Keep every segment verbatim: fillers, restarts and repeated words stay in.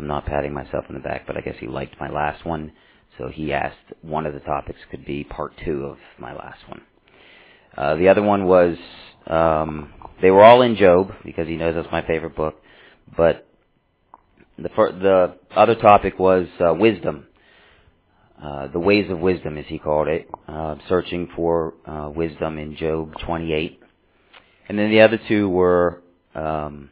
I'm not patting myself on the back, but I guess he liked my last one, so he asked one of the topics could be part two of my last one. Uh, the other one was, um, they were all in Job, because he knows that's my favorite book, but the fir- the other topic was uh, wisdom. Uh, the ways of wisdom, as he called it, uh, searching for uh, wisdom in Job twenty-eight. And then the other two were um,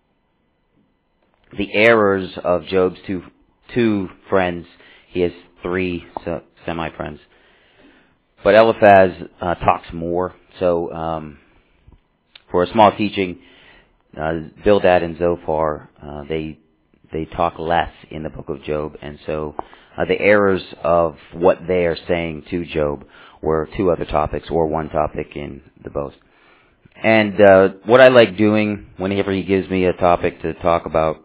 the errors of Job's two two friends. He has three so, semi-friends. But Eliphaz uh, talks more. So um, for a small teaching, uh, Bildad and Zophar, uh, they they talk less in the book of Job. And so uh, the errors of what they are saying to Job were two other topics, or one topic in the both. And uh, what I like doing whenever he gives me a topic to talk about,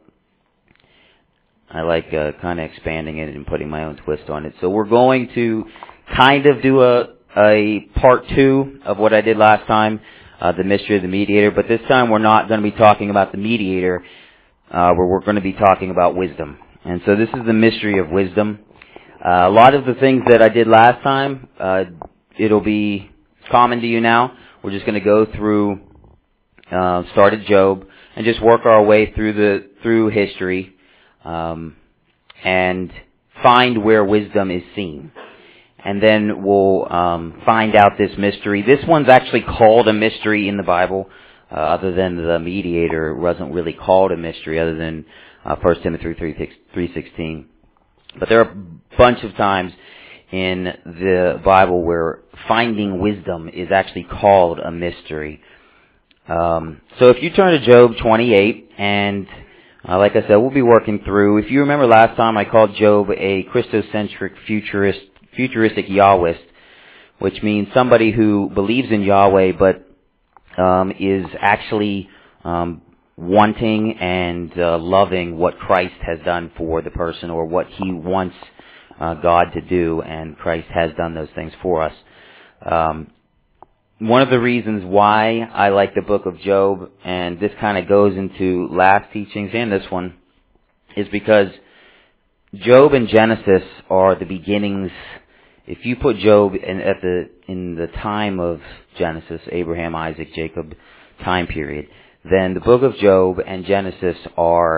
I like uh, kind of expanding it and putting my own twist on it. So we're going to kind of do a, a part two of what I did last time, uh, the mystery of the mediator. But this time we're not going to be talking about the mediator, uh, where we're going to be talking about wisdom. And so this is the mystery of wisdom. Uh, a lot of the things that I did last time, uh, it'll be common to you now. We're just going to go through, uh, start at Job, and just work our way through the through history. Um, and find where wisdom is seen. And then we'll um, find out this mystery. This one's actually called a mystery in the Bible, uh, other than the mediator. It wasn't really called a mystery, other than uh, First Timothy three sixteen. But there are a bunch of times in the Bible where finding wisdom is actually called a mystery. Um, so if you turn to Job twenty-eight, and Uh, like I said, we'll be working through. If you remember last time, I called Job a Christocentric futurist, futuristic Yahwist, which means somebody who believes in Yahweh but um, is actually um, wanting and uh, loving what Christ has done for the person, or what he wants uh, God to do, and Christ has done those things for us. Um, One of the reasons why I like the book of Job, and this kind of goes into last teachings and this one, is because Job and Genesis are the beginnings. If you put Job in, at the in the time of Genesis, Abraham, Isaac, Jacob time period, then the book of Job and Genesis are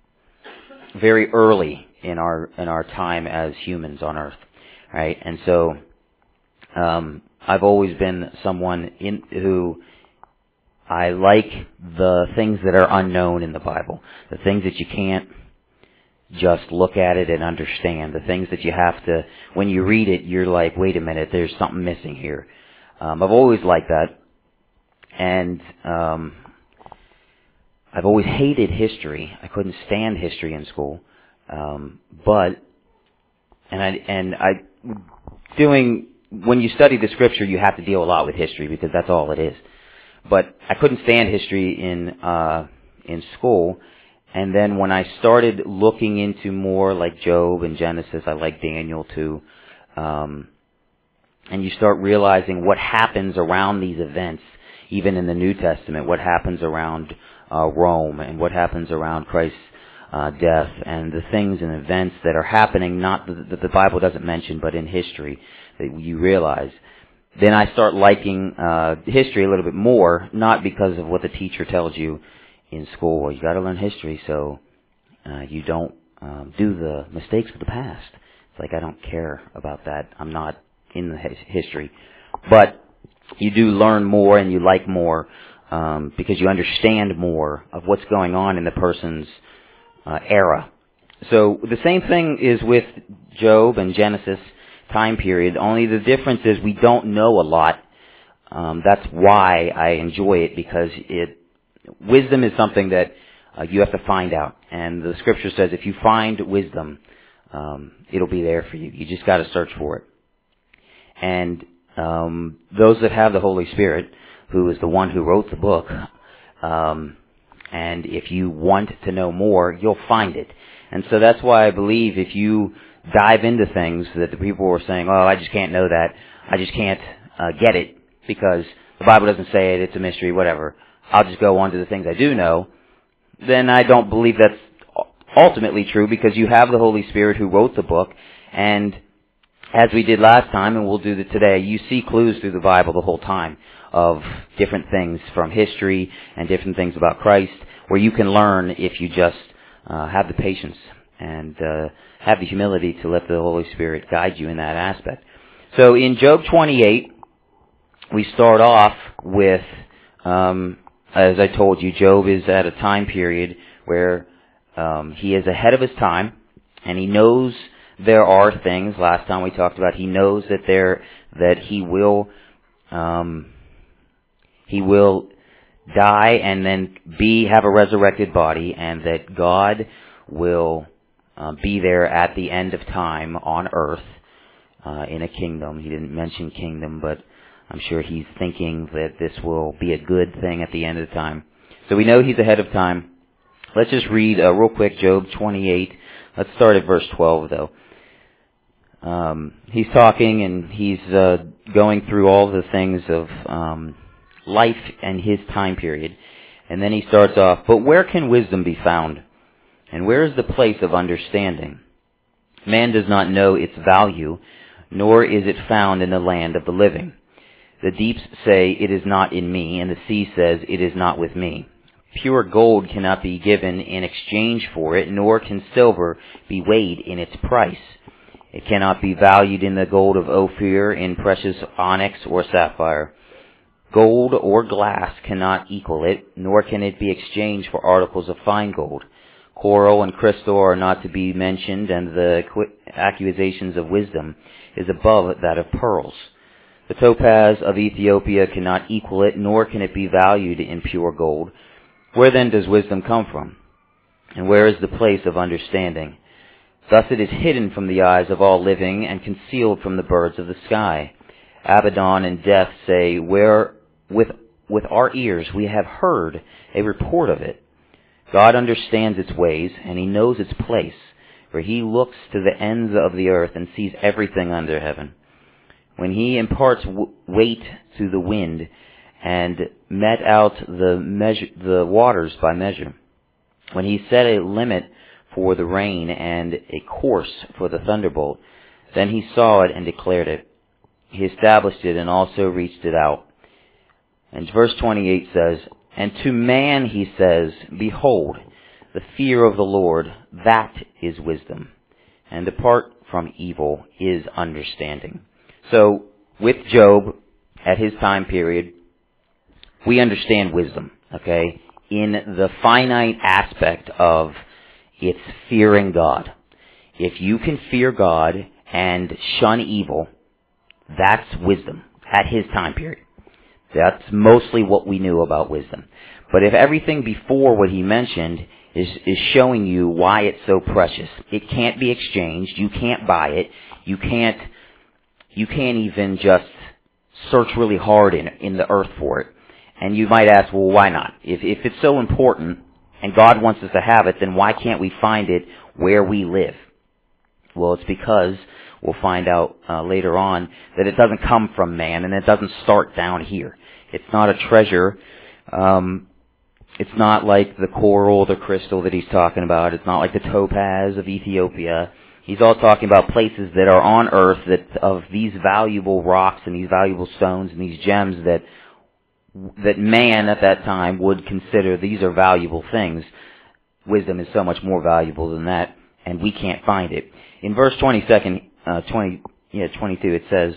very early in our in our time as humans on earth, right? And so um I've always been someone in who I like the things that are unknown in the Bible, the things that you can't just look at it and understand, the things that you have to, when you read it, you're like, wait a minute, there's something missing here. Um, I've always liked that, and um, I've always hated history. I couldn't stand history in school, um, but and I and I doing. When you study the scripture, you have to deal a lot with history, because that's all it is. But I couldn't stand history in uh, in school, and then when I started looking into more like Job and Genesis, I like Daniel too, um, and you start realizing what happens around these events, even in the New Testament, what happens around uh, Rome, and what happens around Christ's uh, death, and the things and events that are happening, not that the Bible doesn't mention, but in history, that you realize. Then I start liking uh, history a little bit more, not because of what the teacher tells you in school. Well, you got to learn history so uh, you don't um, do the mistakes of the past. It's like, I don't care about that. I'm not in the his- history. But you do learn more, and you like more, um, because you understand more of what's going on in the person's uh, era. So the same thing is with Job and Genesis time period, only the difference is we don't know a lot. Um, that's why I enjoy it, because it wisdom is something that uh, you have to find out. And the scripture says if you find wisdom, um, it'll be there for you. You just got to search for it. And um, those that have the Holy Spirit, who is the one who wrote the book, um, and if you want to know more, you'll find it. And so that's why I believe if you dive into things that the people were saying, oh, I just can't know that, I just can't uh, get it, because the Bible doesn't say it, it's a mystery, whatever, I'll just go on to the things I do know, then I don't believe that's ultimately true because you have the Holy Spirit who wrote the book, and as we did last time, and we'll do it today, you see clues through the Bible the whole time of different things from history and different things about Christ where you can learn if you just uh, have the patience and uh, have the humility to let the Holy Spirit guide you in that aspect. So in Job twenty-eight, we start off with, um, as I told you, Job is at a time period where um, he is ahead of his time, and he knows there are things. Last time we talked about he knows that there that he will um, he will die and then be have a resurrected body, and that God will um, be there at the end of time on earth uh, in a kingdom. He didn't mention kingdom, but I'm sure he's thinking that this will be a good thing at the end of time. So we know he's ahead of time. Let's just read uh, real quick Job twenty-eight. Let's start at verse twelve, though. Um, he's talking and he's uh, going through all the things of um, life and his time period. And then he starts off, "But where can wisdom be found? And where is the place of understanding? Man does not know its value, nor is it found in the land of the living. The deeps say, 'It is not in me,' and the sea says, 'It is not with me.' Pure gold cannot be given in exchange for it, nor can silver be weighed in its price. It cannot be valued in the gold of Ophir, in precious onyx or sapphire. Gold or glass cannot equal it, nor can it be exchanged for articles of fine gold. Coral and crystal are not to be mentioned, and the accusations of wisdom is above that of pearls. The topaz of Ethiopia cannot equal it, nor can it be valued in pure gold. Where then does wisdom come from? And where is the place of understanding? Thus it is hidden from the eyes of all living, and concealed from the birds of the sky. Abaddon and Death say, Where with with our ears we have heard a report of it. God understands its ways, and he knows its place, for he looks to the ends of the earth and sees everything under heaven. When he imparts w- weight to the wind, and met out the measure, the waters by measure, when he set a limit for the rain and a course for the thunderbolt, then he saw it and declared it. He established it and also reached it out." And verse twenty-eight says, "And to man he says, 'Behold, the fear of the Lord, that is wisdom, and depart from evil is understanding.'" So, with Job, at his time period, we understand wisdom, okay, in the finite aspect of it's fearing God. If you can fear God and shun evil, that's wisdom at his time period. That's mostly what we knew about wisdom. But if everything before what he mentioned is, is showing you why it's so precious, it can't be exchanged, you can't buy it, you can't, you can't even just search really hard in, in the earth for it. And you might ask, well, why not? If, if it's so important and God wants us to have it, then why can't we find it where we live? Well, it's because we'll find out uh, later on that it doesn't come from man, and it doesn't start down here. It's not a treasure. Um, it's not like the coral, the crystal that he's talking about. It's not like the topaz of Ethiopia. He's all talking about places that are on earth that of these valuable rocks and these valuable stones and these gems that that man at that time would consider these are valuable things. Wisdom is so much more valuable than that, and we can't find it. In verse twenty-second, uh, twenty, yeah, twenty-two, it says,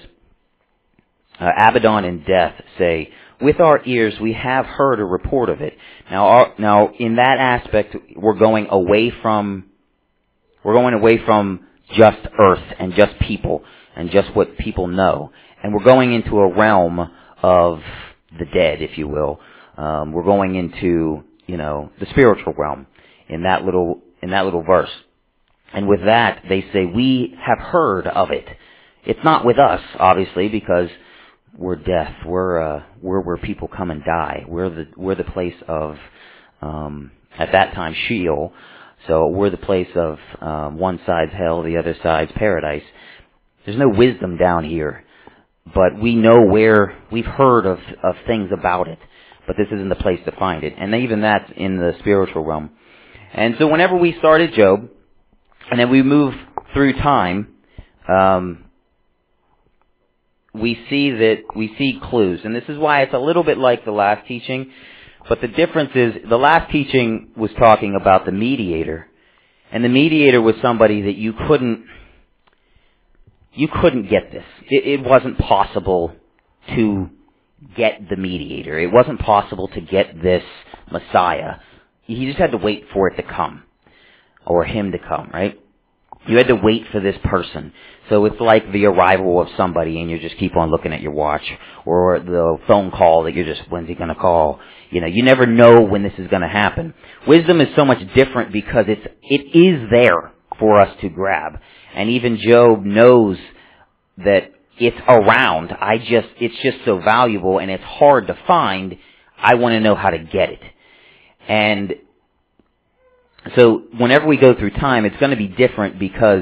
uh, Abaddon and Death say, "With our ears we have heard a report of it." Now, our, now in that aspect, we're going away from, we're going away from just earth and just people and just what people know, and we're going into a realm of the dead, if you will. Um, we're going into, you know, the spiritual realm in that little in that little verse. And with that, they say, we have heard of it. It's not with us, obviously, because we're death. We're uh, we're where people come and die. We're the we're the place of um, at that time Sheol. So we're the place of um, one side's hell, the other side's paradise. There's no wisdom down here. But we know where, we've heard of, of things about it. But this isn't the place to find it. And even that's in the spiritual realm. And so whenever we started Job, and then we move through time, um, we see that, we see clues. And this is why it's a little bit like the last teaching. But the difference is, the last teaching was talking about the mediator. And the mediator was somebody that you couldn't, you couldn't get this. It, it wasn't possible to get the mediator. It wasn't possible to get this Messiah. You just had to wait for it to come. Or him to come, right? You had to wait for this person. So it's like the arrival of somebody and you just keep on looking at your watch. Or the phone call that you're just, when's he going to call? You know, you never know when this is going to happen. Wisdom is so much different because it's, it is there for us to grab. And even Job knows that it's around. I just, it's just so valuable and it's hard to find. I want to know how to get it. And so whenever we go through time, it's going to be different because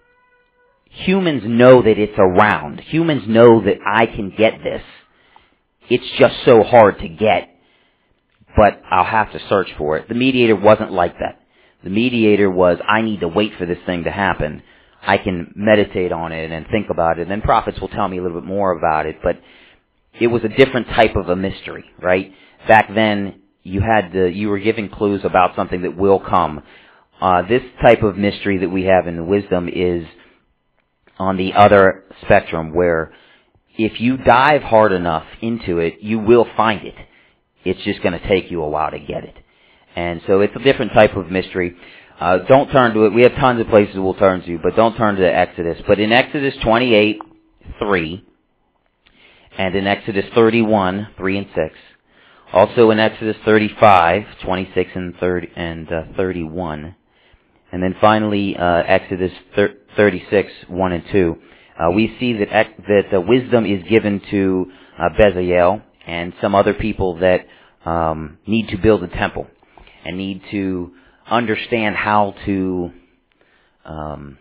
humans know that it's around. Humans know that I can get this. It's just so hard to get, but I'll have to search for it. The mediator wasn't like that. The mediator was, I need to wait for this thing to happen. I can meditate on it and think about it, and then prophets will tell me a little bit more about it, but it was a different type of a mystery, right? Back then, you had the, you were giving clues about something that will come. Uh, this type of mystery that we have in the wisdom is on the other spectrum, where if you dive hard enough into it, you will find it. It's just going to take you a while to get it. And so it's a different type of mystery. Uh, don't turn to it. We have tons of places we'll turn to, but don't turn to Exodus. But in Exodus twenty-eight, three, and in Exodus thirty-one, three and six, also in Exodus thirty-five, twenty-six and thirty and uh, thirty-one, and then finally uh, Exodus thirty-six, one and two, uh, we see that that the wisdom is given to uh, Bezalel and some other people that um, need to build a temple and need to understand how to um,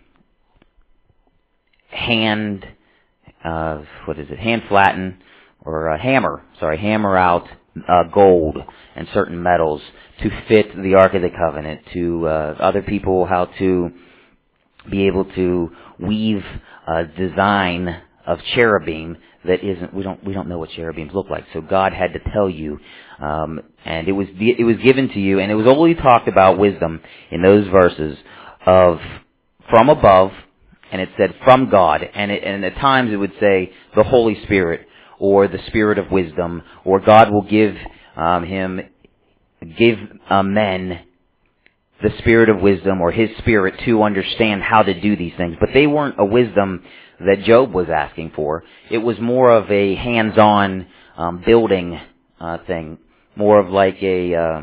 hand uh, what is it? Hand flatten or uh, hammer? Sorry, hammer out uh, gold and certain metals to fit the Ark of the Covenant. To uh, other people, how to be able to weave a design of cherubim that isn't. We don't. We don't know what cherubims look like. So God had to tell you, um, and it was it was given to you, and it was only talked about wisdom in those verses of from above, and it said from God, and it, and at times it would say the Holy Spirit or the Spirit of wisdom, or God will give um, him give uh, men the spirit of wisdom or his spirit to understand how to do these things. But they weren't a wisdom that Job was asking for. It was more of a hands-on um, building uh, thing, more of like a, uh,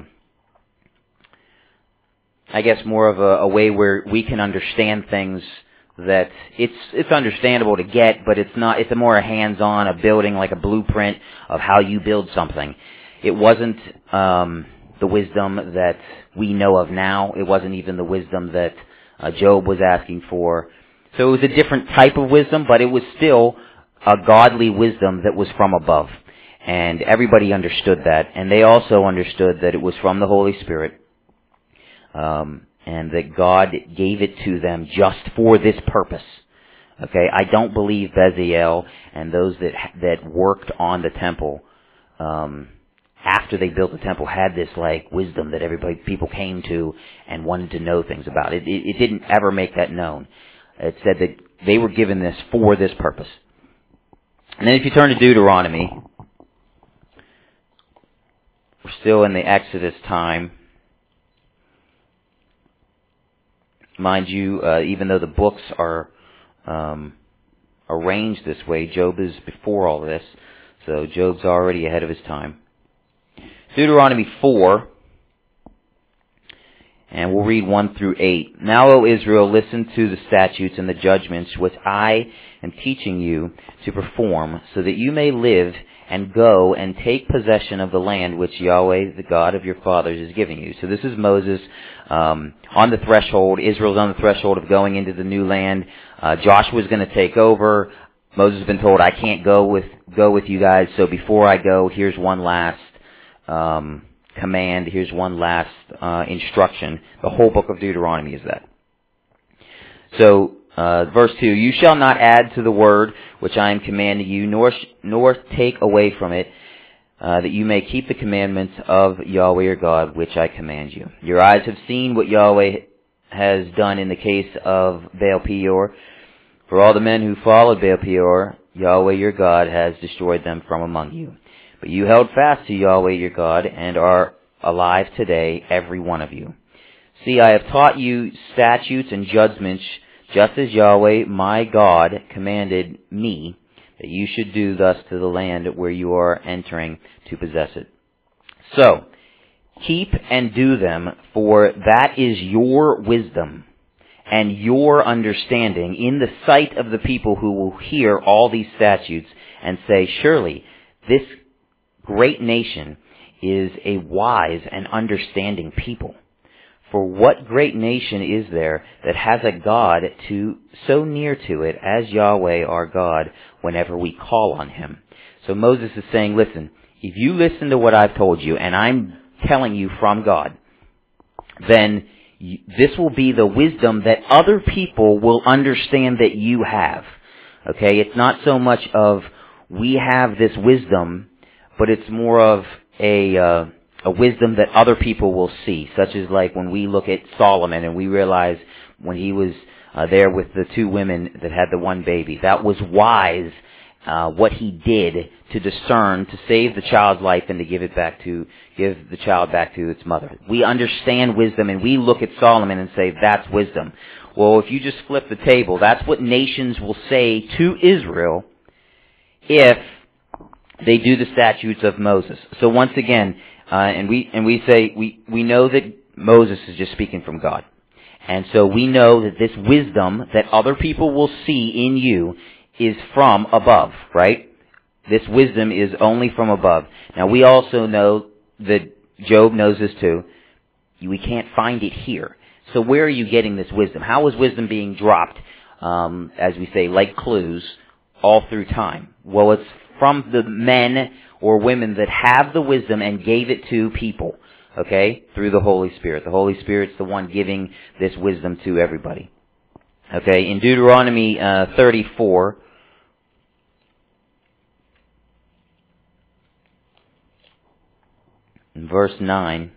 I guess more of a, a way where we can understand things that it's it's understandable to get, but it's not. It's a more hands-on, a building like a blueprint of how you build something. It wasn't um, the wisdom that we know of now. It wasn't even the wisdom that uh, Job was asking for. So it was a different type of wisdom, but it was still a godly wisdom that was from above. And everybody understood that. And they also understood that it was from the Holy Spirit. Um, and that God gave it to them just for this purpose. Okay, I don't believe Bezalel and those that that worked on the temple um, after they built the temple had this like wisdom that everybody people came to and wanted to know things about. It, it, it didn't ever make that known. It said that they were given this for this purpose. And then if you turn to Deuteronomy, we're still in the Exodus time. Mind you, uh, even though the books are um, arranged this way, Job is before all this, so Job's already ahead of his time. Deuteronomy four, and we'll read one through eight. Now, O Israel, listen to the statutes and the judgments which I am teaching you to perform, so that you may live and go and take possession of the land which Yahweh, the God of your fathers, is giving you. So this is Moses um, on the threshold. Israel's on the threshold of going into the new land. Uh, Joshua's going to take over. Moses has been told, I can't go with go with you guys, so before I go, here's one last um, command. Here's one last uh, instruction. The whole book of Deuteronomy is that. So, uh, verse two, you shall not add to the word which I am commanding you, nor nor take away from it, uh, that you may keep the commandments of Yahweh your God, which I command you. Your eyes have seen what Yahweh has done in the case of Baal Peor. For all the men who followed Baal Peor, Yahweh your God has destroyed them from among you. But you held fast to Yahweh your God, and are alive today, every one of you. See, I have taught you statutes and judgments, just as Yahweh my God commanded me, that you should do thus to the land where you are entering to possess it. So, keep and do them, for that is your wisdom and your understanding in the sight of the people who will hear all these statutes and say, surely this great nation is a wise and understanding people. For what great nation is there that has a God to so near to it as Yahweh our God whenever we call on him? So Moses is saying, listen, if you listen to what I've told you, and I'm telling you from God, then this will be the wisdom that other people will understand that you have. Okay? It's not so much of we have this wisdom, but it's more of a uh, a wisdom that other people will see, such as like when we look at Solomon and we realize when he was uh, there with the two women that had the one baby, that was wise. Uh, what he did to discern, to save the child's life and to give it back to, give the child back to its mother. We understand wisdom and we look at Solomon and say, that's wisdom. Well, if you just flip the table, that's what nations will say to Israel if they do the statutes of Moses. So once again, uh, and we, and we say, we, we know that Moses is just speaking from God. And so we know that this wisdom that other people will see in you is from above, right? This wisdom is only from above. Now we also know that Job knows this too. We can't find it here. So where are you getting this wisdom? How is wisdom being dropped, um, as we say, like clues, all through time? Well, it's from the men or women that have the wisdom and gave it to people, okay, through the Holy Spirit. The Holy Spirit's the one giving this wisdom to everybody. Okay, in Deuteronomy uh, thirty-four, in verse nine,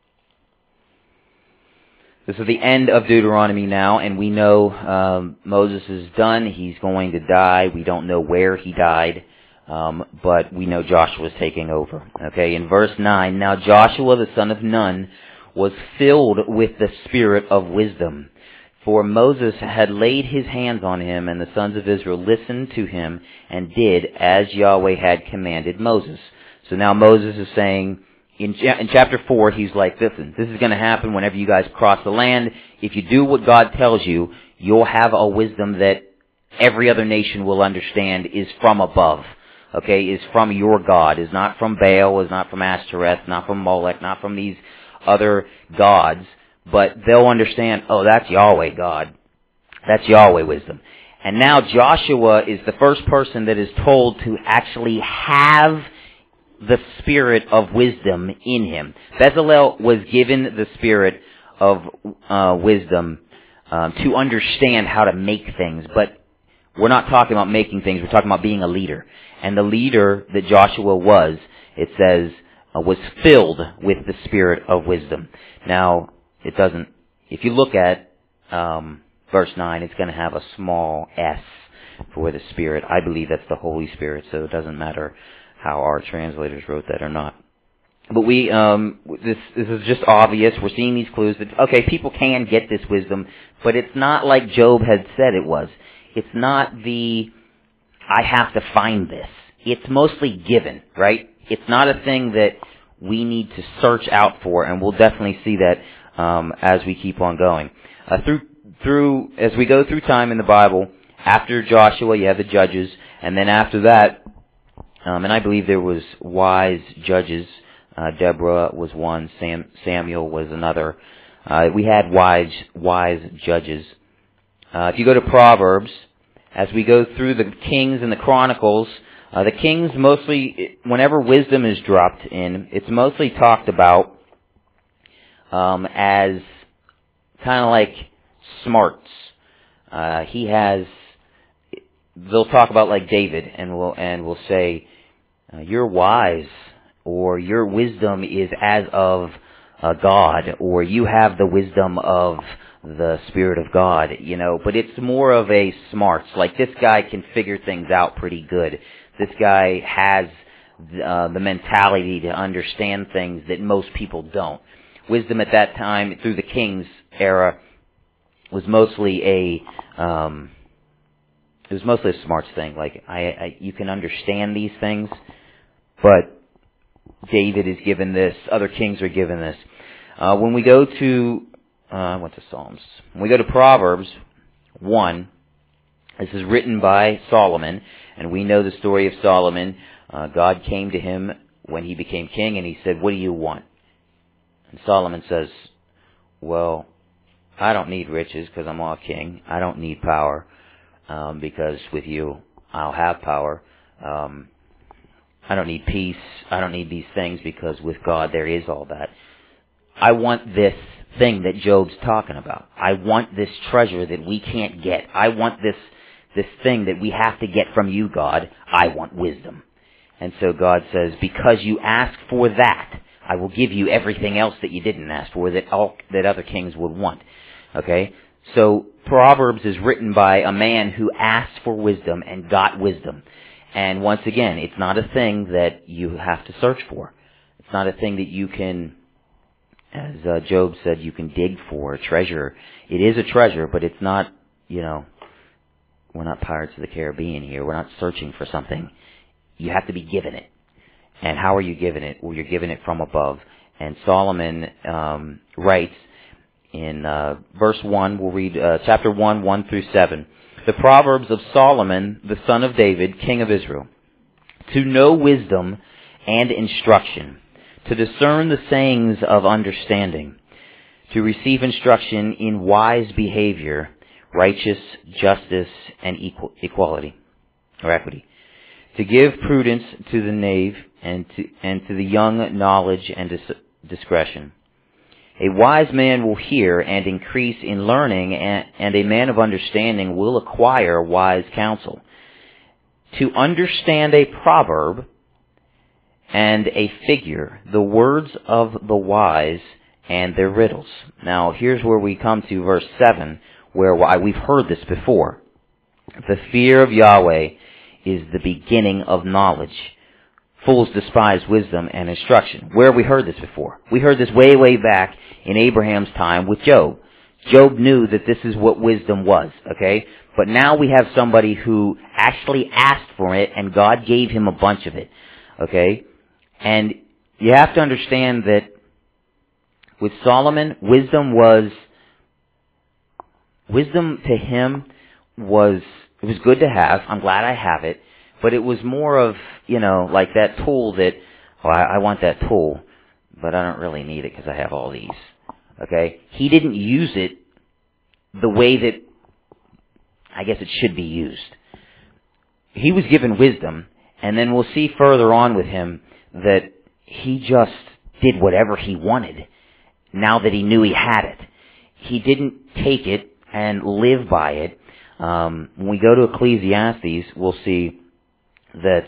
this is the end of Deuteronomy now, and we know um, Moses is done. He's going to die. We don't know where he died, um, but we know Joshua is taking over. Okay, in verse nine, now Joshua the son of Nun was filled with the spirit of wisdom, for Moses had laid his hands on him, and the sons of Israel listened to him and did as Yahweh had commanded Moses. So now Moses is saying, in, in chapter four, he's like, listen, this is going to happen whenever you guys cross the land. If you do what God tells you, you'll have a wisdom that every other nation will understand is from above. Okay, is from your God, is not from Baal, is not from Ashtoreth, not from Molech, not from these other gods. But they'll understand, oh, that's Yahweh God. That's Yahweh wisdom. And now Joshua is the first person that is told to actually have the spirit of wisdom in him. Bezalel was given the spirit of uh, wisdom um, to understand how to make things. But we're not talking about making things. We're talking about being a leader. And the leader that Joshua was, it says, uh, was filled with the spirit of wisdom. Now, it doesn't, if you look at um, verse nine, it's going to have a small s for the Spirit. I believe that's the Holy Spirit, so it doesn't matter how our translators wrote that or not. But we, um, this, this is just obvious. We're seeing these clues that, okay, people can get this wisdom, but it's not like Job had said it was. It's not the, I have to find this. It's mostly given, right? It's not a thing that we need to search out for, and we'll definitely see that Um, as we keep on going. Uh, through, through, as we go through time in the Bible, after Joshua, you have the judges, and then after that, um, and I believe there was wise judges. Uh, Deborah was one, Sam, Samuel was another. Uh, we had wise, wise judges. Uh, if you go to Proverbs, as we go through the Kings and the Chronicles, Uh, the kings mostly, whenever wisdom is dropped in, it's mostly talked about um, as kind of like smarts. Uh, he has, they'll talk about like David, and we'll and we'll say, uh, "You're wise," or "Your wisdom is as of uh, God," or "You have the wisdom of the Spirit of God." You know, but it's more of a smarts. Like, this guy can figure things out pretty good. This guy has uh, the mentality to understand things that most people don't. Wisdom at that time, through the king's era, was mostly a um, it was mostly a smarts thing. Like, I, I, you can understand these things, but David is given this. Other kings are given this. Uh, when we go to uh, I went to Psalms. When we go to Proverbs one. This is written by Solomon, and we know the story of Solomon. Uh, God came to him when he became king, and he said, "What do you want?" And Solomon says, "Well, I don't need riches because I'm all king. I don't need power um, because with you I'll have power. Um, I don't need peace. I don't need these things because with God there is all that. I want this thing that Job's talking about. I want this treasure that we can't get. I want this this thing that we have to get from you, God. I want wisdom." And so God says, because you asked for that, I will give you everything else that you didn't ask for, that all that other kings would want. Okay? So Proverbs is written by a man who asked for wisdom and got wisdom. And once again, it's not a thing that you have to search for. It's not a thing that you can, as uh, Job said, you can dig for a treasure. It is a treasure, but it's not, you know, we're not Pirates of the Caribbean here. We're not searching for something. You have to be given it. And how are you given it? Well, you're given it from above. And Solomon um, writes in uh, verse one, we'll read uh, chapter one, one through seven. The Proverbs of Solomon, the son of David, king of Israel. To know wisdom and instruction, to discern the sayings of understanding, to receive instruction in wise behavior, righteous justice, and equal, equality, or equity, to give prudence to the knave, and to, and to the young knowledge and dis- discretion. A wise man will hear and increase in learning, and, and a man of understanding will acquire wise counsel. To understand a proverb and a figure, the words of the wise and their riddles. Now, here's where we come to verse seven, where we've heard this before. The fear of Yahweh is the beginning of knowledge. Fools despise wisdom and instruction. Where have we heard this before? We heard this way, way back in Abraham's time with Job. Job knew that this is what wisdom was, okay? But now we have somebody who actually asked for it, and God gave him a bunch of it, okay? And you have to understand that with Solomon, wisdom was, wisdom to him was, it was good to have. I'm glad I have it. But it was more of, you know, like that tool that, oh, I, I want that tool, but I don't really need it because I have all these. Okay? He didn't use it the way that I guess it should be used. He was given wisdom, and then we'll see further on with him that he just did whatever he wanted now that he knew he had it. He didn't take it and live by it. Um, when we go to Ecclesiastes, we'll see that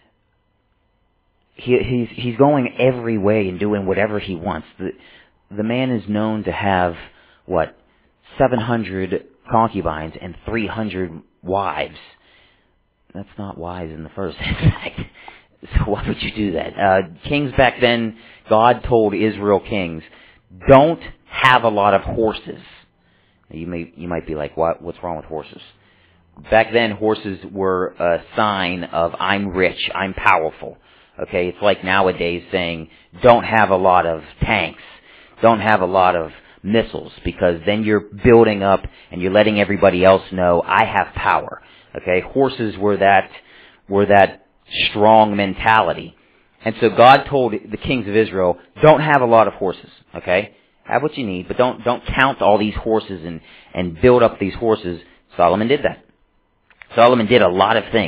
he, he's he's going every way and doing whatever he wants. The, the man is known to have, what, seven hundred concubines and three hundred wives. That's not wise in the first fact. So why would you do that? Uh, kings back then, God told Israel kings, don't have a lot of horses. You may you might be like, what? What's wrong with horses? Back then, horses were a sign of I'm rich, I'm powerful. Okay, it's like nowadays saying don't have a lot of tanks, don't have a lot of missiles, because then you're building up and you're letting everybody else know I have power. Okay, horses were that were that strong mentality, and so God told the kings of Israel, don't have a lot of horses. Okay, have what you need, but don't don't count all these horses and and build up these horses. Solomon did that. Solomon did a lot of things.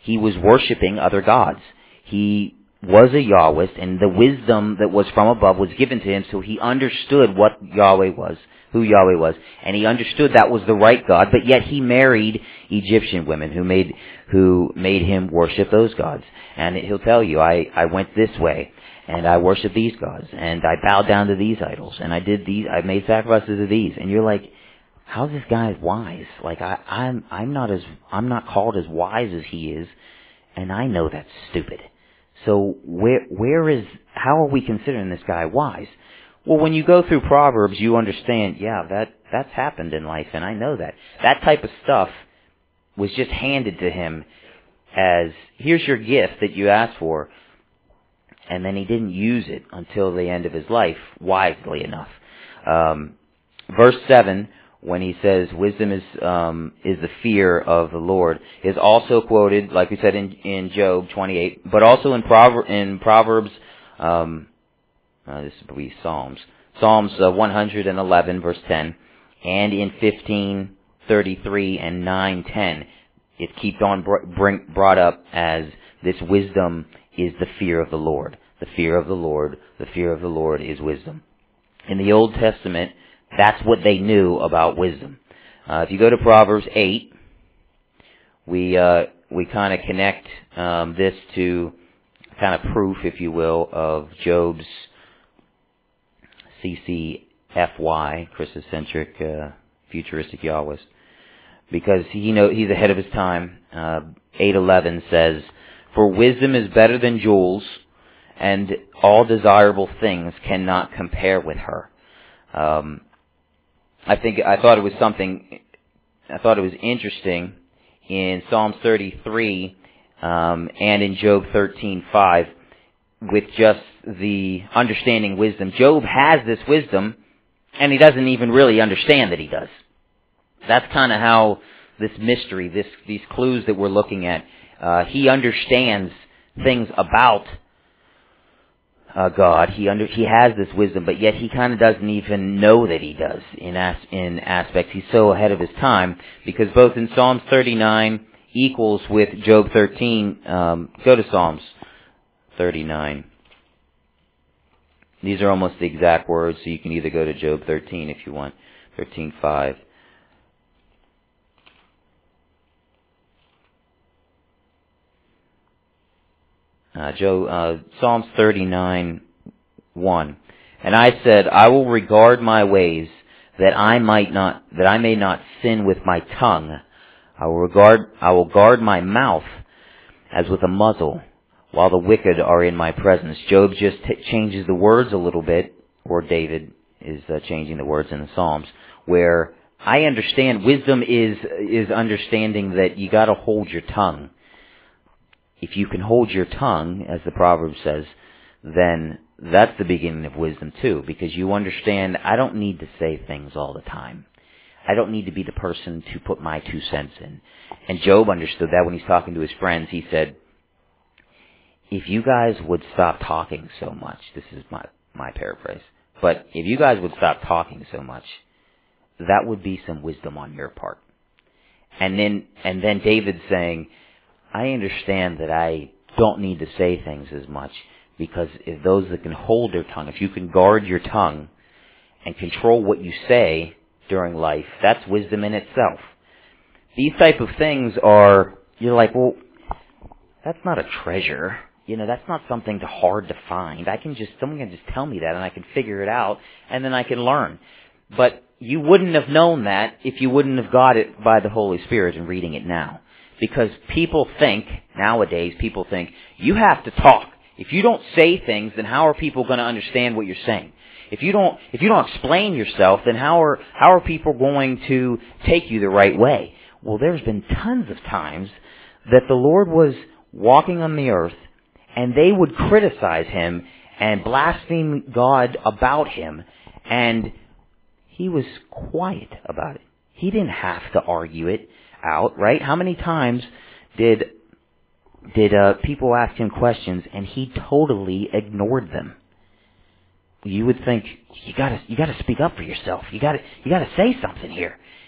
He was worshiping other gods. He was a Yahwist, and the wisdom that was from above was given to him, so he understood what Yahweh was, who Yahweh was, and he understood that was the right God, but yet he married Egyptian women who made who made him worship those gods. And he'll tell you, I, I went this way, and I worshiped these gods, and I bowed down to these idols, and I did these, I made sacrifices of these, and you're like, how's this guy wise? Like, I, I'm, I'm not as, I'm not called as wise as he is, and I know that's stupid. So where, where is, how are we considering this guy wise? Well, when you go through Proverbs, you understand, yeah, that, that's happened in life, and I know that. That type of stuff was just handed to him as, here's your gift that you asked for, and then he didn't use it until the end of his life, wisely enough. Um, verse seven, when he says wisdom is um, is the fear of the Lord, is also quoted, like we said in, in Job twenty-eight, but also in, Prover- in Proverbs, um, uh, this would be Psalms, Psalms uh, one hundred eleven, verse ten, and in fifteen thirty-three and nine ten. It keeps on br- bring, brought up as this wisdom is the fear of the Lord. The fear of the Lord, the fear of the Lord is wisdom. In the Old Testament, that's what they knew about wisdom. Uh, if you go to Proverbs eight, we uh, we kind of connect um, this to kind of proof, if you will, of Job's C C F Y, Christocentric, uh, futuristic Yahwist, because he know he's ahead of his time. Uh, eight eleven says, "For wisdom is better than jewels, and all desirable things cannot compare with her." Um, I think I thought it was something. I thought it was interesting in Psalms thirty-three um, and in Job thirteen five, with just the understanding wisdom. Job has this wisdom, and he doesn't even really understand that he does. That's kind of how this mystery, this these clues that we're looking at, uh, he understands things about Uh, God. He under he has this wisdom, but yet he kind of doesn't even know that he does in as, in aspects. He's so ahead of his time, because both in Psalms thirty-nine equals with Job thirteen. Um, go to Psalms thirty-nine. These are almost the exact words, so you can either go to Job thirteen if you want, thirteen five. Uh, Joe, uh, Psalms thirty-nine, one. "And I said, I will regard my ways, that I might not, that I may not sin with my tongue. I will regard, I will guard my mouth as with a muzzle, while the wicked are in my presence." Job just t- changes the words a little bit, or David is uh, changing the words in the Psalms, where I understand wisdom is is understanding that you got to hold your tongue. If you can hold your tongue, as the proverb says, then that's the beginning of wisdom too, because you understand, I don't need to say things all the time. I don't need to be the person to put my two cents in. And Job understood that when he's talking to his friends. He said, if you guys would stop talking so much, this is my, my paraphrase, but if you guys would stop talking so much, that would be some wisdom on your part. And then, and then David's saying, I understand that I don't need to say things as much, because if those that can hold their tongue, if you can guard your tongue and control what you say during life, that's wisdom in itself. These type of things are, you're like, well, that's not a treasure. You know, that's not something to hard to find. I can just, someone can just tell me that and I can figure it out and then I can learn. But you wouldn't have known that if you wouldn't have got it by the Holy Spirit and reading it now. Because people think, nowadays, people think, you have to talk. If you don't say things, then how are people going to understand what you're saying? If you don't, if you don't explain yourself, then how are, how are people going to take you the right way? Well, there's been tons of times that the Lord was walking on the earth, and they would criticize Him and blaspheme God about Him, and He was quiet about it. He didn't have to argue it out, right? How many times did did uh, people ask Him questions and He totally ignored them? You would think, you gotta you gotta speak up for yourself. You gotta you gotta say something here.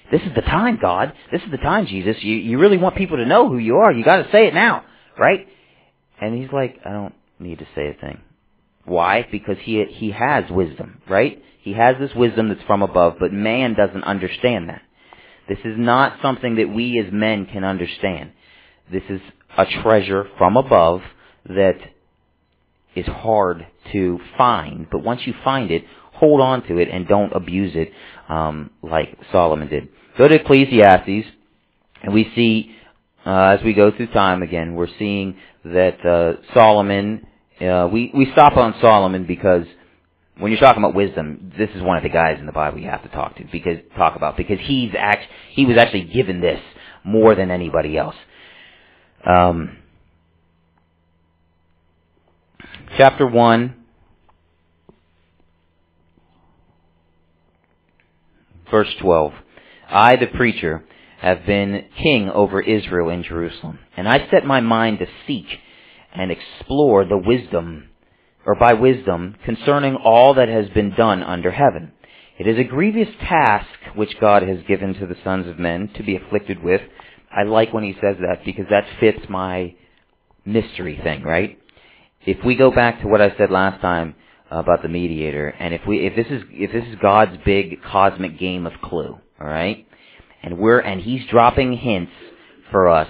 this is the time, God. This is the time, Jesus. You, you really want people to know who you are. You got to say it now, right? And he's like, I don't need to say a thing. Why? Because he he has wisdom, right? He has this wisdom that's from above, but man doesn't understand that. This is not something that we as men can understand. This is a treasure from above that is hard to find, but once you find it, hold on to it and don't abuse it um, like Solomon did. Go to Ecclesiastes, and we see, uh, as we go through time again, we're seeing that uh, Solomon, uh, we, we stop on Solomon because when you're talking about wisdom, this is one of the guys in the Bible you have to talk to, because talk about, because he's act, he was actually given this more than anybody else. Um, chapter one, verse twelve. I, the preacher, have been king over Israel in Jerusalem, and I set my mind to seek and explore the wisdom, or by wisdom, concerning all that has been done under heaven. It is a grievous task which God has given to the sons of men to be afflicted with. I like when he says that, because that fits my mystery thing, right? If we go back to what I said last time about the mediator, and if we, if this is, if this is God's big cosmic game of Clue, all right, and we're, and he's dropping hints for us.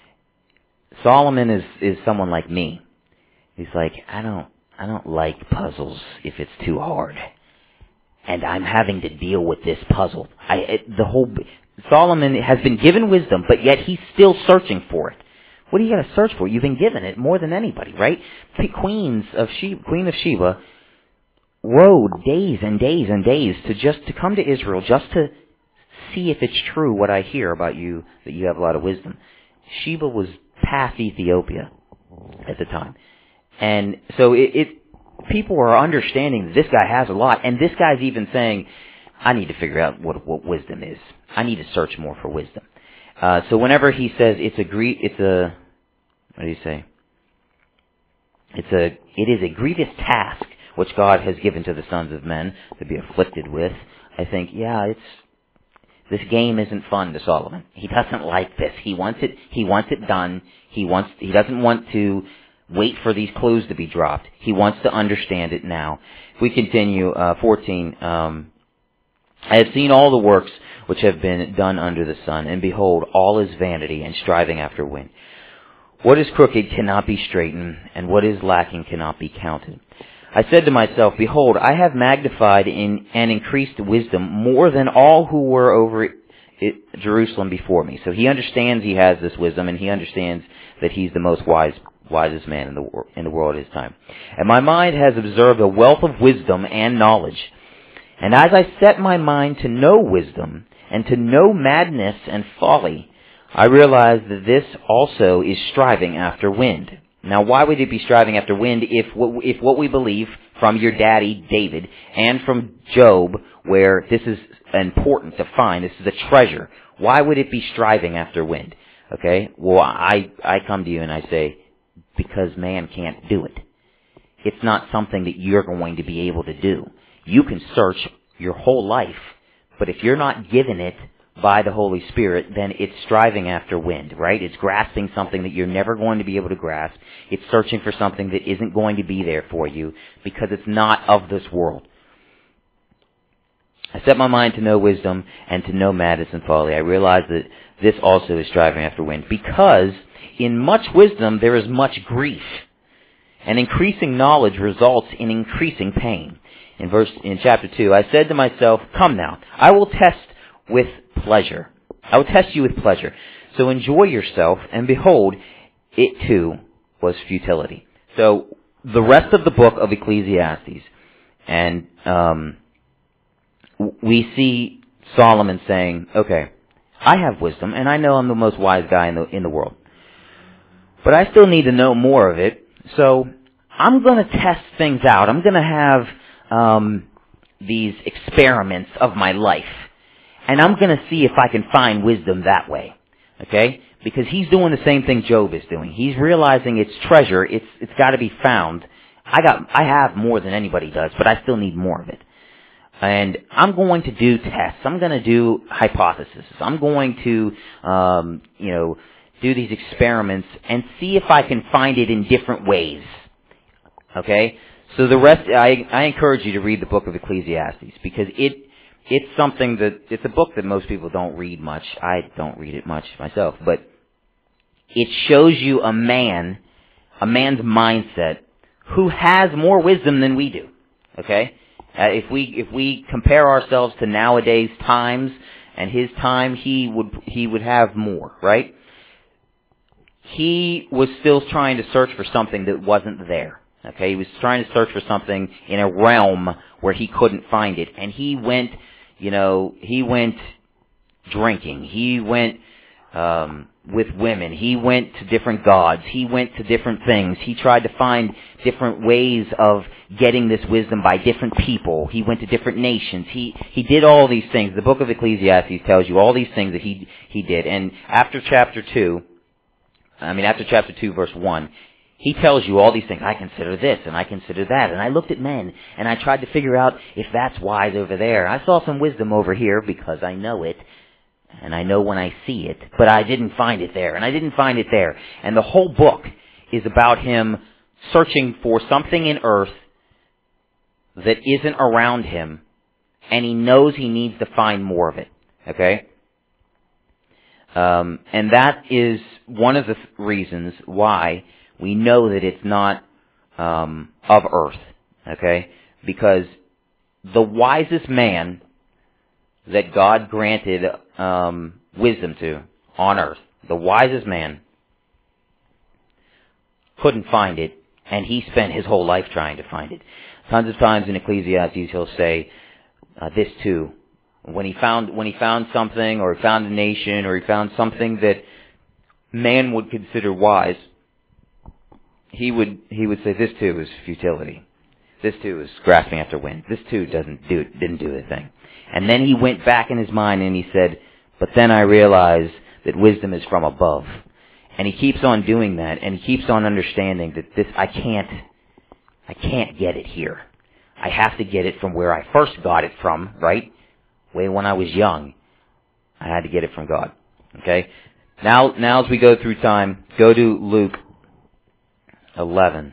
Solomon is is someone like me. He's like, I don't, I don't like puzzles if it's too hard, and I'm having to deal with this puzzle. I, it, the whole Solomon has been given wisdom, but yet he's still searching for it. What do you got to search for? You've been given it more than anybody, right? The queens of Sheba, Queen of Sheba, rode days and days and days to just to come to Israel just to see if it's true what I hear about you, that you have a lot of wisdom. Sheba was past Ethiopia at the time, and so it, it people are understanding that this guy has a lot, and this guy's even saying, I need to figure out what what wisdom is. I need to search more for wisdom. Uh, so whenever he says it's a gre- it's a, what do you say? It's a, it is a grievous task which God has given to the sons of men to be afflicted with. I think, yeah, it's, this game isn't fun to Solomon. He doesn't like this. He wants it, he wants it done. He wants, he doesn't want to wait for these clues to be dropped. He wants to understand it now. If we continue, uh, fourteen, um, I have seen all the works which have been done under the sun, and behold, all is vanity and striving after wind. What is crooked cannot be straightened, and what is lacking cannot be counted. I said to myself, behold, I have magnified in and increased wisdom more than all who were over it, Jerusalem before me. So he understands he has this wisdom, and he understands that he's the most wise, wisest man in the, in the world at his time. And my mind has observed a wealth of wisdom and knowledge. And as I set my mind to know wisdom, and to know madness and folly, I realize that this also is striving after wind. Now, why would it be striving after wind if what, if what we believe from your daddy, David, and from Job, where this is important to find, this is a treasure, why would it be striving after wind? Okay, well, I, I come to you and I say, because man can't do it. It's not something that you're going to be able to do. You can search your whole life, but if you're not given it by the Holy Spirit, then it's striving after wind, right? It's grasping something that you're never going to be able to grasp. It's searching for something that isn't going to be there for you because it's not of this world. I set my mind to know wisdom and to know madness and folly. I realize that this also is striving after wind, because in much wisdom there is much grief, and increasing knowledge results in increasing pain. In verse, in chapter two, I said to myself, come now, I will test with pleasure. I will test you with pleasure. So enjoy yourself, and behold, it too was futility. So the rest of the book of Ecclesiastes, and um, we see Solomon saying, okay, I have wisdom, and I know I'm the most wise guy in the in the world, but I still need to know more of it. So I'm going to test things out. I'm going to have um, these experiments of my life. And I'm going to see if I can find wisdom that way, okay? Because he's doing the same thing Job is doing. He's realizing it's treasure. It's it's got to be found. I got I have more than anybody does, but I still need more of it. And I'm going to do tests. I'm going to do hypotheses. I'm going to, um, you know, do these experiments and see if I can find it in different ways. Okay? So the rest, I, I encourage you to read the book of Ecclesiastes because it, it's something that, it's a book that most people don't read much. I don't read it much myself, but it shows you a man, a man's mindset who has more wisdom than we do. Okay? Uh, if we if we compare ourselves to nowadays times and his time, he would he would have more, right? He was still trying to search for something that wasn't there. Okay, he was trying to search for something in a realm where he couldn't find it, and he went, you know, he went drinking. He went um, with women. He went to different gods. He went to different things. He tried to find different ways of getting this wisdom by different people. He went to different nations. He he did all these things. The book of Ecclesiastes tells you all these things that he he did. And after chapter two, I mean after chapter two, verse one, he tells you all these things. I consider this and I consider that. And I looked at men and I tried to figure out if that's wise over there. I saw some wisdom over here because I know it. And I know when I see it. But I didn't find it there. And I didn't find it there. And the whole book is about him searching for something in earth that isn't around him. And he knows he needs to find more of it. Okay? Um, and that is one of the th- reasons why we know that it's not um, of earth, okay? Because the wisest man that God granted um, wisdom to on earth, the wisest man, couldn't find it, and he spent his whole life trying to find it. Tons of times in Ecclesiastes he'll say, uh, this too. When he found when he found something, or he found a nation, or he found something that man would consider wise, He would he would say, this too is futility. This too is grasping after wind. This too doesn't do didn't do the thing. And then he went back in his mind and he said, but then I realized that wisdom is from above. And he keeps on doing that, and he keeps on understanding that this I can't I can't get it here. I have to get it from where I first got it from, right? Way when I was young. I had to get it from God. Okay? Now now as we go through time, go to Luke eleven.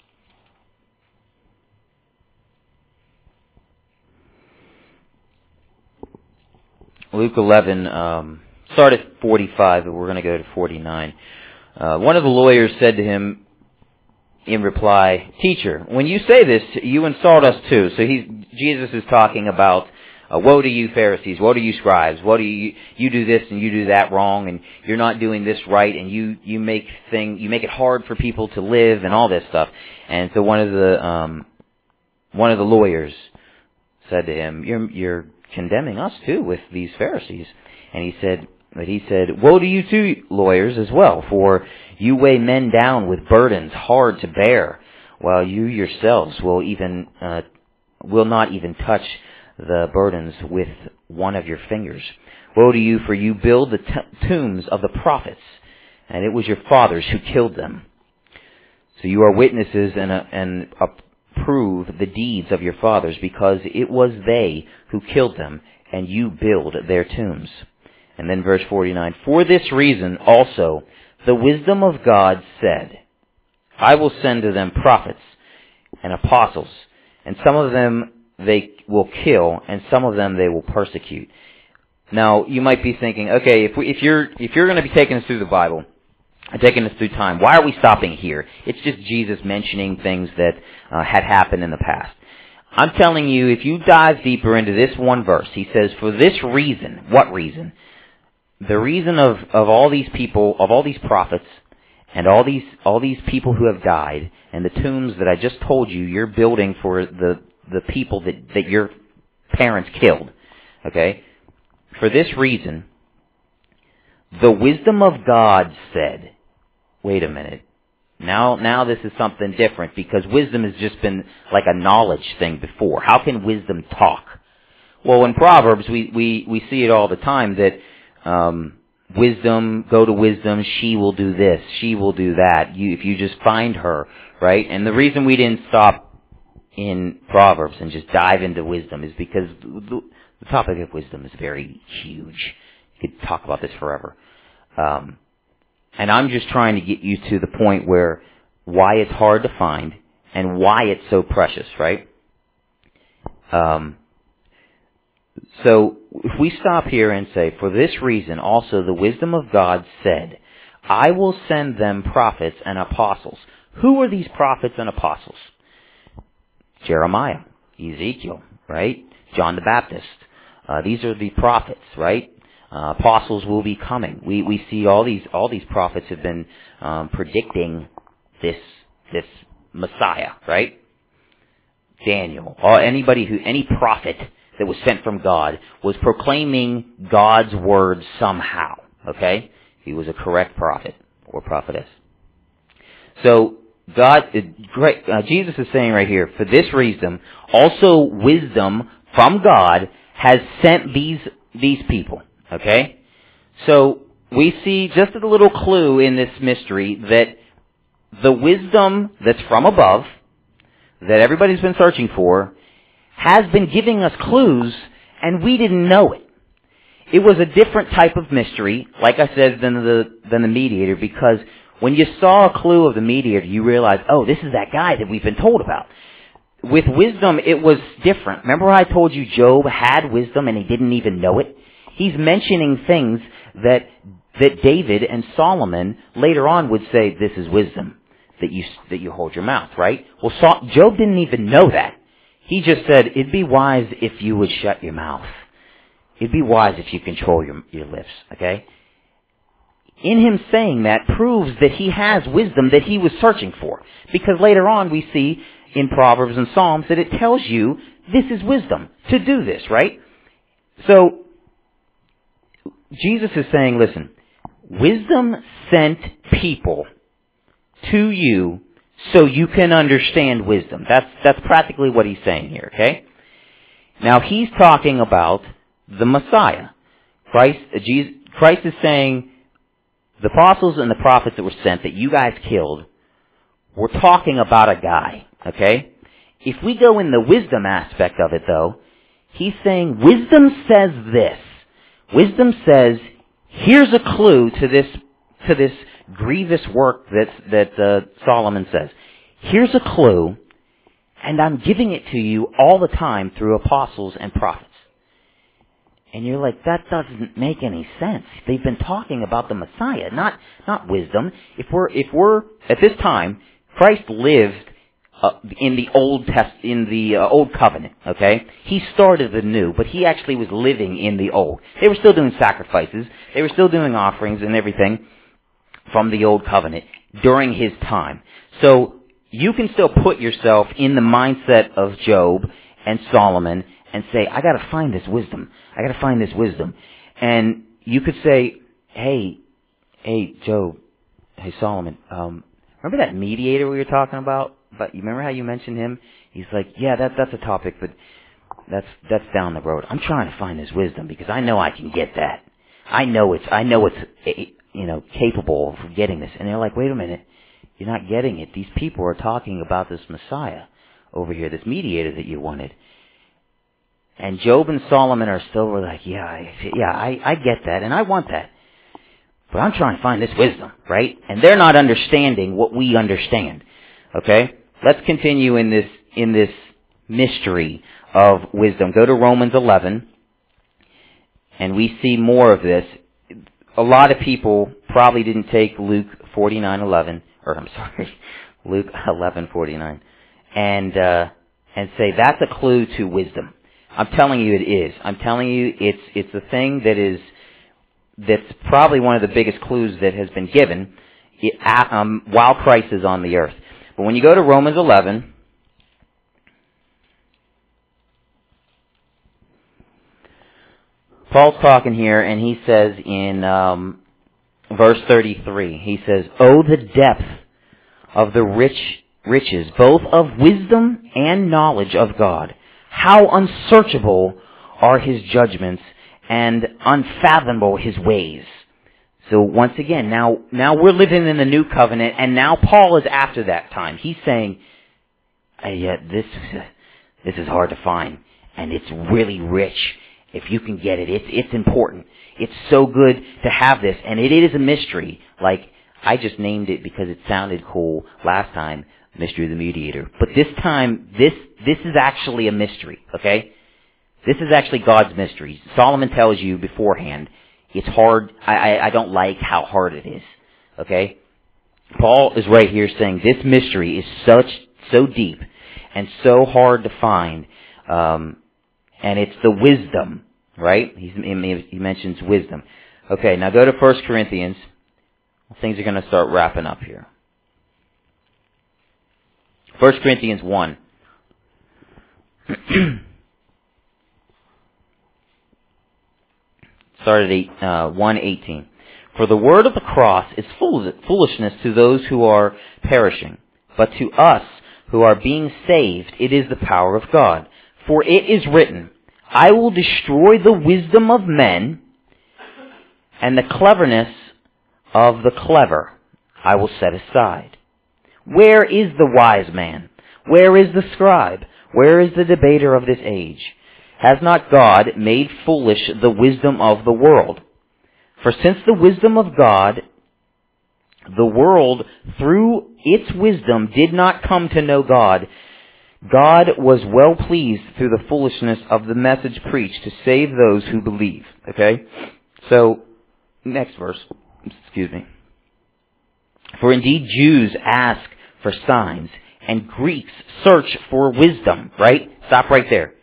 Luke eleven, um, start at forty-five, but we're going to go to forty-nine. Uh, one of the lawyers said to him in reply, Teacher, when you say this, you insult us too. So he's, Jesus is talking about, uh, woe to you Pharisees, woe to you scribes, woe to you, you do this and you do that wrong, and you're not doing this right, and you, you make thing, you make it hard for people to live, and all this stuff. And so one of the, um, one of the lawyers said to him, you're, you're condemning us too with these Pharisees. And he said, but he said, woe to you too, lawyers, as well, for you weigh men down with burdens hard to bear, while you yourselves will even, uh, will not even touch the burdens with one of your fingers. Woe to you, for you build the t- tombs of the prophets, and it was your fathers who killed them. So you are witnesses and, uh, and approve the deeds of your fathers, because it was they who killed them, and you build their tombs. And then verse forty-nine, for this reason also the wisdom of God said, I will send to them prophets and apostles, and some of them they will kill, and some of them they will persecute. Now, you might be thinking, okay, if we, if you're if you're going to be taking us through the Bible, and taking us through time, why are we stopping here? It's just Jesus mentioning things that uh, had happened in the past. I'm telling you, if you dive deeper into this one verse, he says, for this reason, what reason? The reason of, of all these people, of all these prophets, and all these all these people who have died, and the tombs that I just told you you're building for the the people that, that your parents killed. Okay? For this reason, the wisdom of God said, wait a minute. Now, now this is something different, because wisdom has just been like a knowledge thing before. How can wisdom talk? Well, in Proverbs, we, we, we see it all the time that um, wisdom, go to wisdom, she will do this, she will do that. You, if you just find her, right? And the reason we didn't stop in Proverbs and just dive into wisdom is because the, the topic of wisdom is very huge. You could talk about this forever. Um, and I'm just trying to get you to the point where why it's hard to find and why it's so precious, right? Um, so if we stop here and say, for this reason also the wisdom of God said, I will send them prophets and apostles. Who are these prophets and apostles? Jeremiah, Ezekiel, right? John the Baptist. Uh, these are the prophets, right? Uh, apostles will be coming. We we see all these all these prophets have been um, predicting this this Messiah, right? Daniel, or anybody who any prophet that was sent from God was proclaiming God's word somehow. Okay, he was a correct prophet or prophetess. So God, great, uh, Jesus is saying right here, for this reason, also wisdom from God has sent these these people. Okay, so we see just a little clue in this mystery that the wisdom that's from above, that everybody's been searching for, has been giving us clues, and we didn't know it. It was a different type of mystery, like I said, than the than the mediator, because when you saw a clue of the mediator, you realized, oh, this is that guy that we've been told about. With wisdom, it was different. Remember I told you Job had wisdom and he didn't even know it? He's mentioning things that that David and Solomon later on would say, this is wisdom, that you that you hold your mouth, right? Well, so, Job didn't even know that. He just said, it'd be wise if you would shut your mouth. It'd be wise if you control your, your lips, okay? In him saying that proves that he has wisdom that he was searching for. Because later on we see in Proverbs and Psalms that it tells you this is wisdom to do this, right? So, Jesus is saying, listen, wisdom sent people to you so you can understand wisdom. That's that's practically what he's saying here, okay? Now he's talking about the Messiah. Christ, uh, Jesus, Christ is saying the apostles and the prophets that were sent that you guys killed were talking about a guy, okay? If we go in the wisdom aspect of it, though, he's saying wisdom says this. Wisdom says, here's a clue to this to this grievous work that that uh, Solomon says. Here's a clue, and I'm giving it to you all the time through apostles and prophets. And you're like, that doesn't make any sense. They've been talking about the Messiah, not not wisdom. If we're if we're at this time, Christ lived uh, in the old test in the uh, old covenant. Okay, he started the new, but he actually was living in the old. They were still doing sacrifices. They were still doing offerings and everything from the old covenant during his time. So you can still put yourself in the mindset of Job and Solomon and say, I gotta find this wisdom. I gotta find this wisdom. And you could say, hey, hey, Job, hey, Solomon, um, remember that mediator we were talking about? But you remember how you mentioned him? He's like, yeah, that, that's a topic, but that's, that's down the road. I'm trying to find this wisdom because I know I can get that. I know it's, I know it's, you know, capable of getting this. And they're like, wait a minute, you're not getting it. These people are talking about this Messiah over here, this mediator that you wanted. And Job and Solomon are still like, yeah, I, yeah, I, I get that, and I want that. But I'm trying to find this wisdom, right? And they're not understanding what we understand. Okay? Let's continue in this, in this mystery of wisdom. Go to Romans eleven, and we see more of this. A lot of people probably didn't take Luke forty-nine eleven, or I'm sorry, Luke eleven forty-nine, and, uh, and say that's a clue to wisdom. I'm telling you it is. I'm telling you it's it's the thing that is that's probably one of the biggest clues that has been given it, um, while Christ is on the earth. But when you go to Romans eleven, Paul's talking here, and he says in um, verse thirty-three, he says, "Oh, the depth of the rich riches, both of wisdom and knowledge of God! How unsearchable are his judgments and unfathomable his ways." So once again, now, now we're living in the new covenant, and now Paul is after that time. He's saying, I, uh, this, this is hard to find, and it's really rich. If you can get it, it's, it's important. It's so good to have this, and it is a mystery. Like, I just named it because it sounded cool last time, Mystery of the Mediator. But this time, this, this is actually a mystery, okay? This is actually God's mystery. Solomon tells you beforehand, it's hard, I, I, I don't like how hard it is, okay? Paul is right here saying this mystery is such, so deep and so hard to find, um, and it's the wisdom, right? He's, he mentions wisdom. Okay, now go to First Corinthians. Things are going to start wrapping up here. First Corinthians one. Start at eight, uh, one eighteen. For the word of the cross is foolishness to those who are perishing, but to us who are being saved, it is the power of God. For it is written, I will destroy the wisdom of men, and the cleverness of the clever I will set aside. Where is the wise man? Where is the scribe? Where is the debater of this age? Has not God made foolish the wisdom of the world? For since the wisdom of God, the world through its wisdom did not come to know God, God was well pleased through the foolishness of the message preached to save those who believe. Okay? So, next verse. Excuse me. For indeed Jews ask for signs, and Greeks search for wisdom. Right? Stop right there.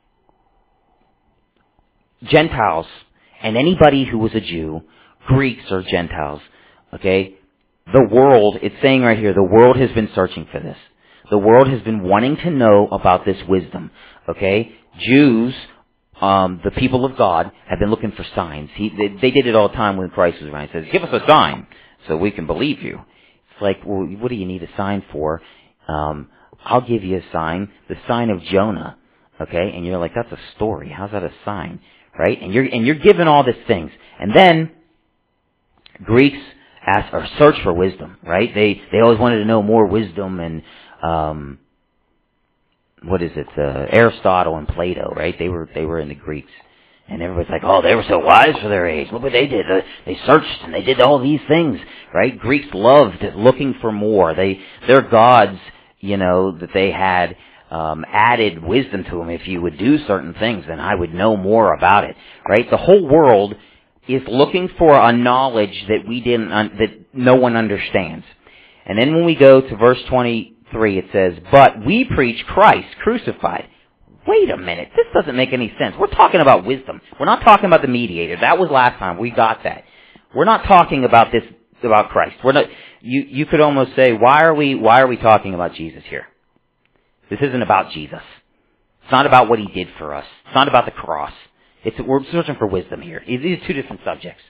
Gentiles, and anybody who was a Jew, Greeks or Gentiles, okay? The world, it's saying right here, the world has been searching for this. The world has been wanting to know about this wisdom, okay? Jews, um, the people of God, have been looking for signs. He, they, they did it all the time when Christ was around. He says, give us a sign so we can believe you. It's like, well, what do you need a sign for? Um, I'll give you a sign, the sign of Jonah, okay? And you're like, that's a story. How's that a sign? Right? And you're, and you're given all these things. And then, Greeks ask, or search for wisdom, right? They, they always wanted to know more wisdom and, um, what is it, uh, Aristotle and Plato, right? They were, they were in the Greeks. And everybody's like, oh, they were so wise for their age. Look what they did. Uh, they searched and they did all these things, right? Greeks loved looking for more. They, their gods, you know, that they had, Um, added wisdom to them. If you would do certain things, then I would know more about it, right? The whole world is looking for a knowledge that we didn't, un- that no one understands. And then when we go to verse twenty-three, it says, but we preach Christ crucified. Wait a minute, this doesn't make any sense. We're talking about wisdom. We're not talking about the mediator. That was last time. We got that. We're not talking about this, about Christ. We're not, you, you could almost say, why are we, why are we talking about Jesus here? This isn't about Jesus. It's not about what he did for us. It's not about the cross. It's, we're searching for wisdom here. These are two different subjects.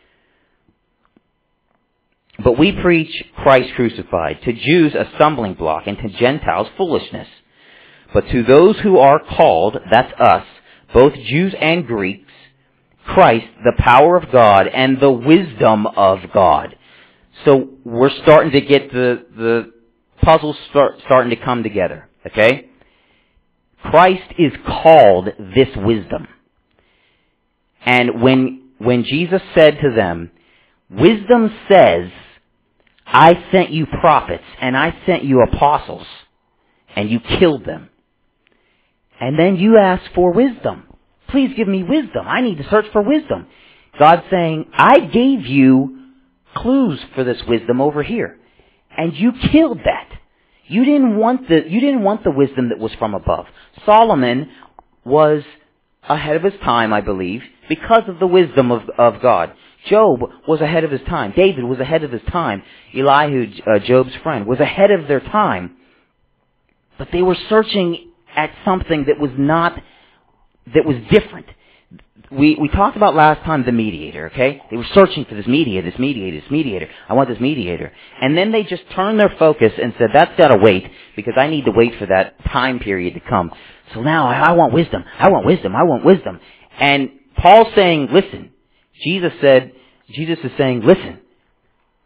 But we preach Christ crucified, to Jews a stumbling block, and to Gentiles foolishness. But to those who are called, that's us, both Jews and Greeks, Christ, the power of God and the wisdom of God. So we're starting to get the, the puzzles start, starting to come together. Okay? Christ is called this wisdom. And when, when Jesus said to them, wisdom says, I sent you prophets and I sent you apostles and you killed them. And then you ask for wisdom. Please give me wisdom. I need to search for wisdom. God's saying, I gave you clues for this wisdom over here. And you killed that. You didn't want the, you didn't want the wisdom that was from above. Solomon was ahead of his time, I believe, because of the wisdom of, of God. Job was ahead of his time. David was ahead of his time. Elihu, uh, Job's friend, was ahead of their time. But they were searching at something that was not, that was different. We, we talked about last time the mediator, okay? They were searching for this mediator, this mediator, this mediator. I want this mediator. And then they just turned their focus and said, that's gotta wait, because I need to wait for that time period to come. So now I, I want wisdom. I want wisdom. I want wisdom. And Paul's saying, listen. Jesus said, Jesus is saying, listen.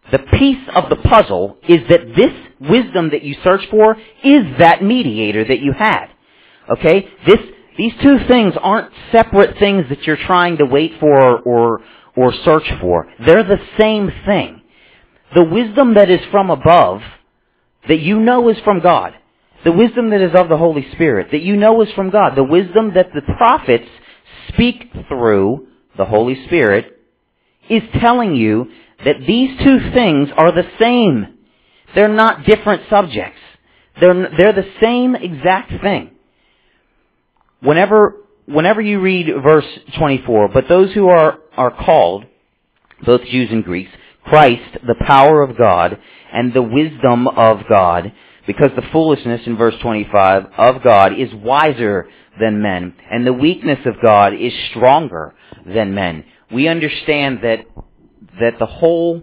The piece of the puzzle is that this wisdom that you search for is that mediator that you had. Okay? This, these two things aren't separate things that you're trying to wait for or, or search for. They're the same thing. The wisdom that is from above, that you know is from God. The wisdom that is of the Holy Spirit, that you know is from God. The wisdom that the prophets speak through the Holy Spirit is telling you that these two things are the same. They're not different subjects. They're, they're the same exact thing. Whenever, whenever you read verse twenty-four, but those who are, are called, both Jews and Greeks, Christ, the power of God, and the wisdom of God, because the foolishness in verse twenty-five of God is wiser than men, and the weakness of God is stronger than men. We understand that that the whole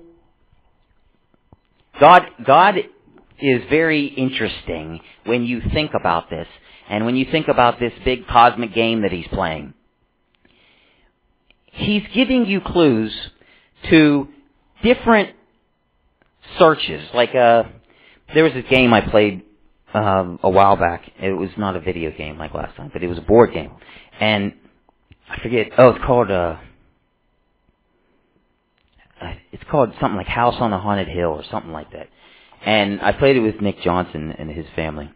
God God is very interesting when you think about this, and when you think about this big cosmic game that he's playing. He's giving you clues to different searches. Like uh there was a game I played um, a while back. It was not a video game like last time, but it was a board game, and I forget. Oh, it's called uh, it's called something like House on a Haunted Hill or something like that. And I played it with Nick Johnson and his family,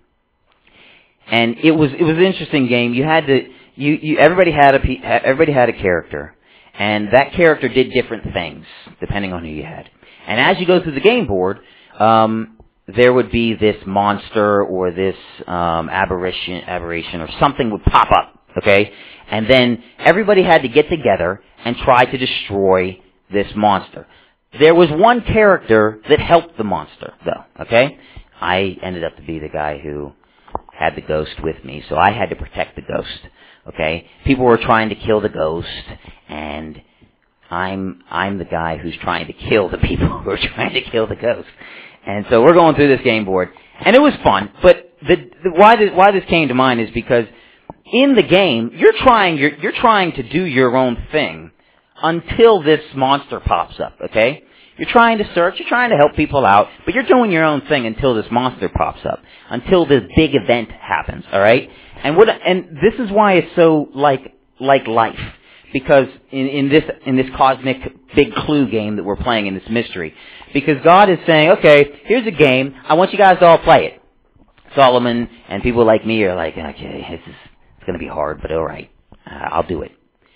and it was it was an interesting game. You had to you, you everybody had a everybody had a character, and that character did different things depending on who you had. And as you go through the game board, um, there would be this monster or this um, aberration, aberration or something would pop up, okay? And then everybody had to get together and try to destroy this monster. There was one character that helped the monster, though, okay? I ended up to be the guy who had the ghost with me, so I had to protect the ghost, okay? People were trying to kill the ghost, and I'm I'm the guy who's trying to kill the people who are trying to kill the ghost. And so we're going through this game board, and it was fun. But the, the why this why this came to mind is because in the game you're trying you're you're trying to do your own thing until this monster pops up. Okay, you're trying to search, you're trying to help people out, but you're doing your own thing until this monster pops up, until this big event happens. All right, and what and this is why it's so like like life. Because in, in this in this cosmic big clue game that we're playing in this mystery, because God is saying, okay, here's a game. I want you guys to all play it. Solomon and people like me are like, okay, this is it's going to be hard, but all right, uh, I'll do it.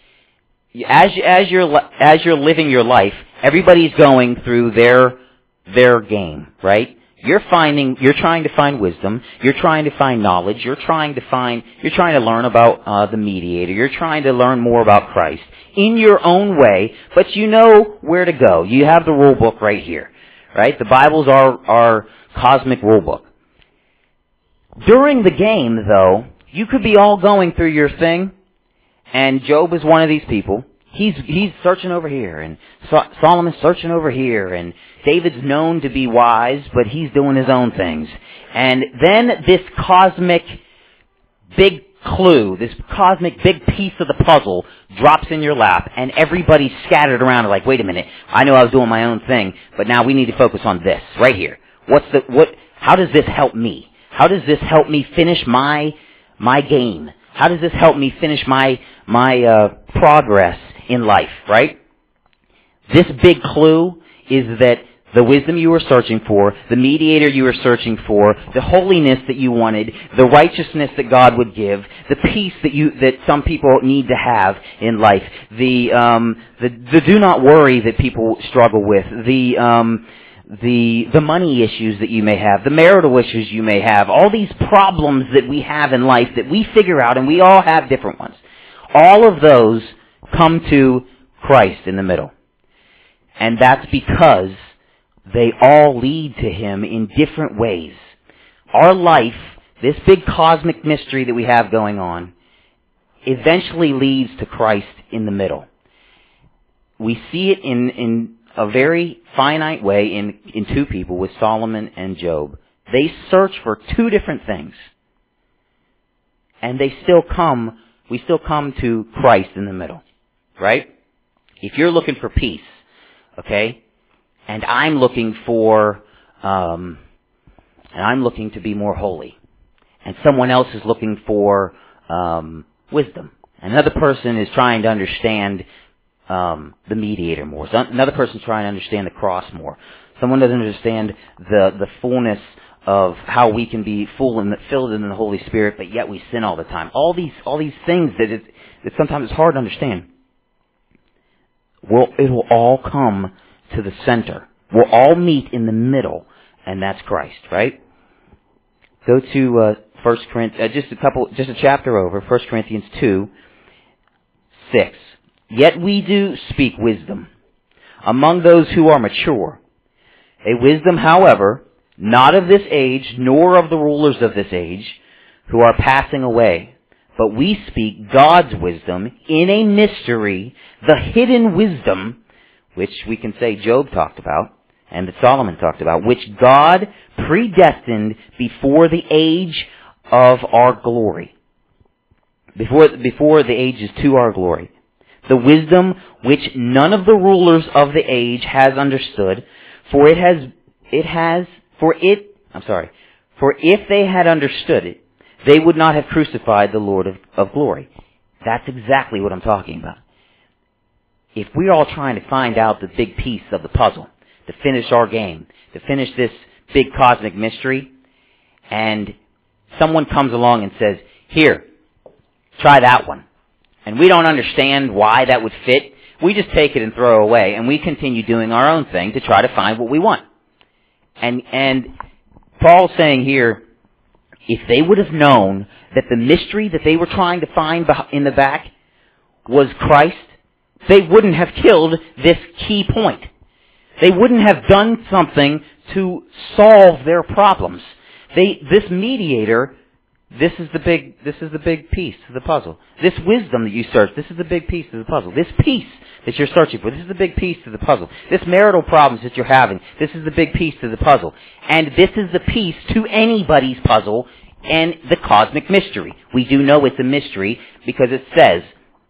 As as you're as you're living your life, everybody's going through their their game, right? You're finding, you're trying to find wisdom, you're trying to find knowledge, you're trying to find, you're trying to learn about uh, the mediator, you're trying to learn more about Christ in your own way, but you know where to go. You have the rule book right here, right? The Bible's our, our cosmic rule book. During the game, though, you could be all going through your thing, and Job is one of these people. He's he's searching over here, and so- Solomon's searching over here, and David's known to be wise, but he's doing his own things. And then this cosmic big clue, this cosmic big piece of the puzzle drops in your lap, and everybody's scattered around like, wait a minute, I know I was doing my own thing, but now we need to focus on this right here. What's the what? How does this help me? How does this help me finish my my game? How does this help me finish my my uh, progress in life, right? This big clue is that the wisdom you were searching for, the mediator you were searching for, the holiness that you wanted, the righteousness that God would give, the peace that you that some people need to have in life, the um, the, the do not worry that people struggle with, the um, the the money issues that you may have, the marital issues you may have, all these problems that we have in life that we figure out, and we all have different ones. All of those come to Christ in the middle. And that's because they all lead to Him in different ways. Our life, this big cosmic mystery that we have going on, eventually leads to Christ in the middle. We see it in, in a very finite way in, in two people, with Solomon and Job. They search for two different things. And they still come, we still come to Christ in the middle. Right? If you're looking for peace, okay, and I'm looking for, um, and I'm looking to be more holy. And someone else is looking for um, wisdom. Another person is trying to understand um, the mediator more. So another person is trying to understand the cross more. Someone doesn't understand the the fullness of how we can be full and filled in the Holy Spirit, but yet we sin all the time. All these all these things that it, that sometimes it's hard to understand. Well, it will all come to the center. We'll all meet in the middle, and that's Christ, right? Go to uh, First Corinthians, uh, just a couple, just a chapter over, First Corinthians two, six. Yet we do speak wisdom among those who are mature, a wisdom, however, not of this age, nor of the rulers of this age, who are passing away. But we speak God's wisdom in a mystery, the hidden wisdom, which we can say Job talked about, and that Solomon talked about, which God predestined before the age of our glory. Before, before the ages to our glory. The wisdom which none of the rulers of the age has understood, for it has, it has, for it, I'm sorry, for if they had understood it, they would not have crucified the Lord of, of glory. That's exactly what I'm talking about. If we're all trying to find out the big piece of the puzzle, to finish our game, to finish this big cosmic mystery, and someone comes along and says, here, try that one. And we don't understand why that would fit. We just take it and throw it away, and we continue doing our own thing to try to find what we want. And, and Paul's saying here, if they would have known that the mystery that they were trying to find in the back was Christ, they wouldn't have killed this key point. They wouldn't have done something to solve their problems. They, this mediator, this is the big, this is the big piece of the puzzle. This wisdom that you search, this is the big piece of the puzzle. This peace that you're searching for, this is the big piece of the puzzle. This marital problems that you're having, this is the big piece of the puzzle. And this is the piece to anybody's puzzle and the cosmic mystery. We do know it's a mystery because it says,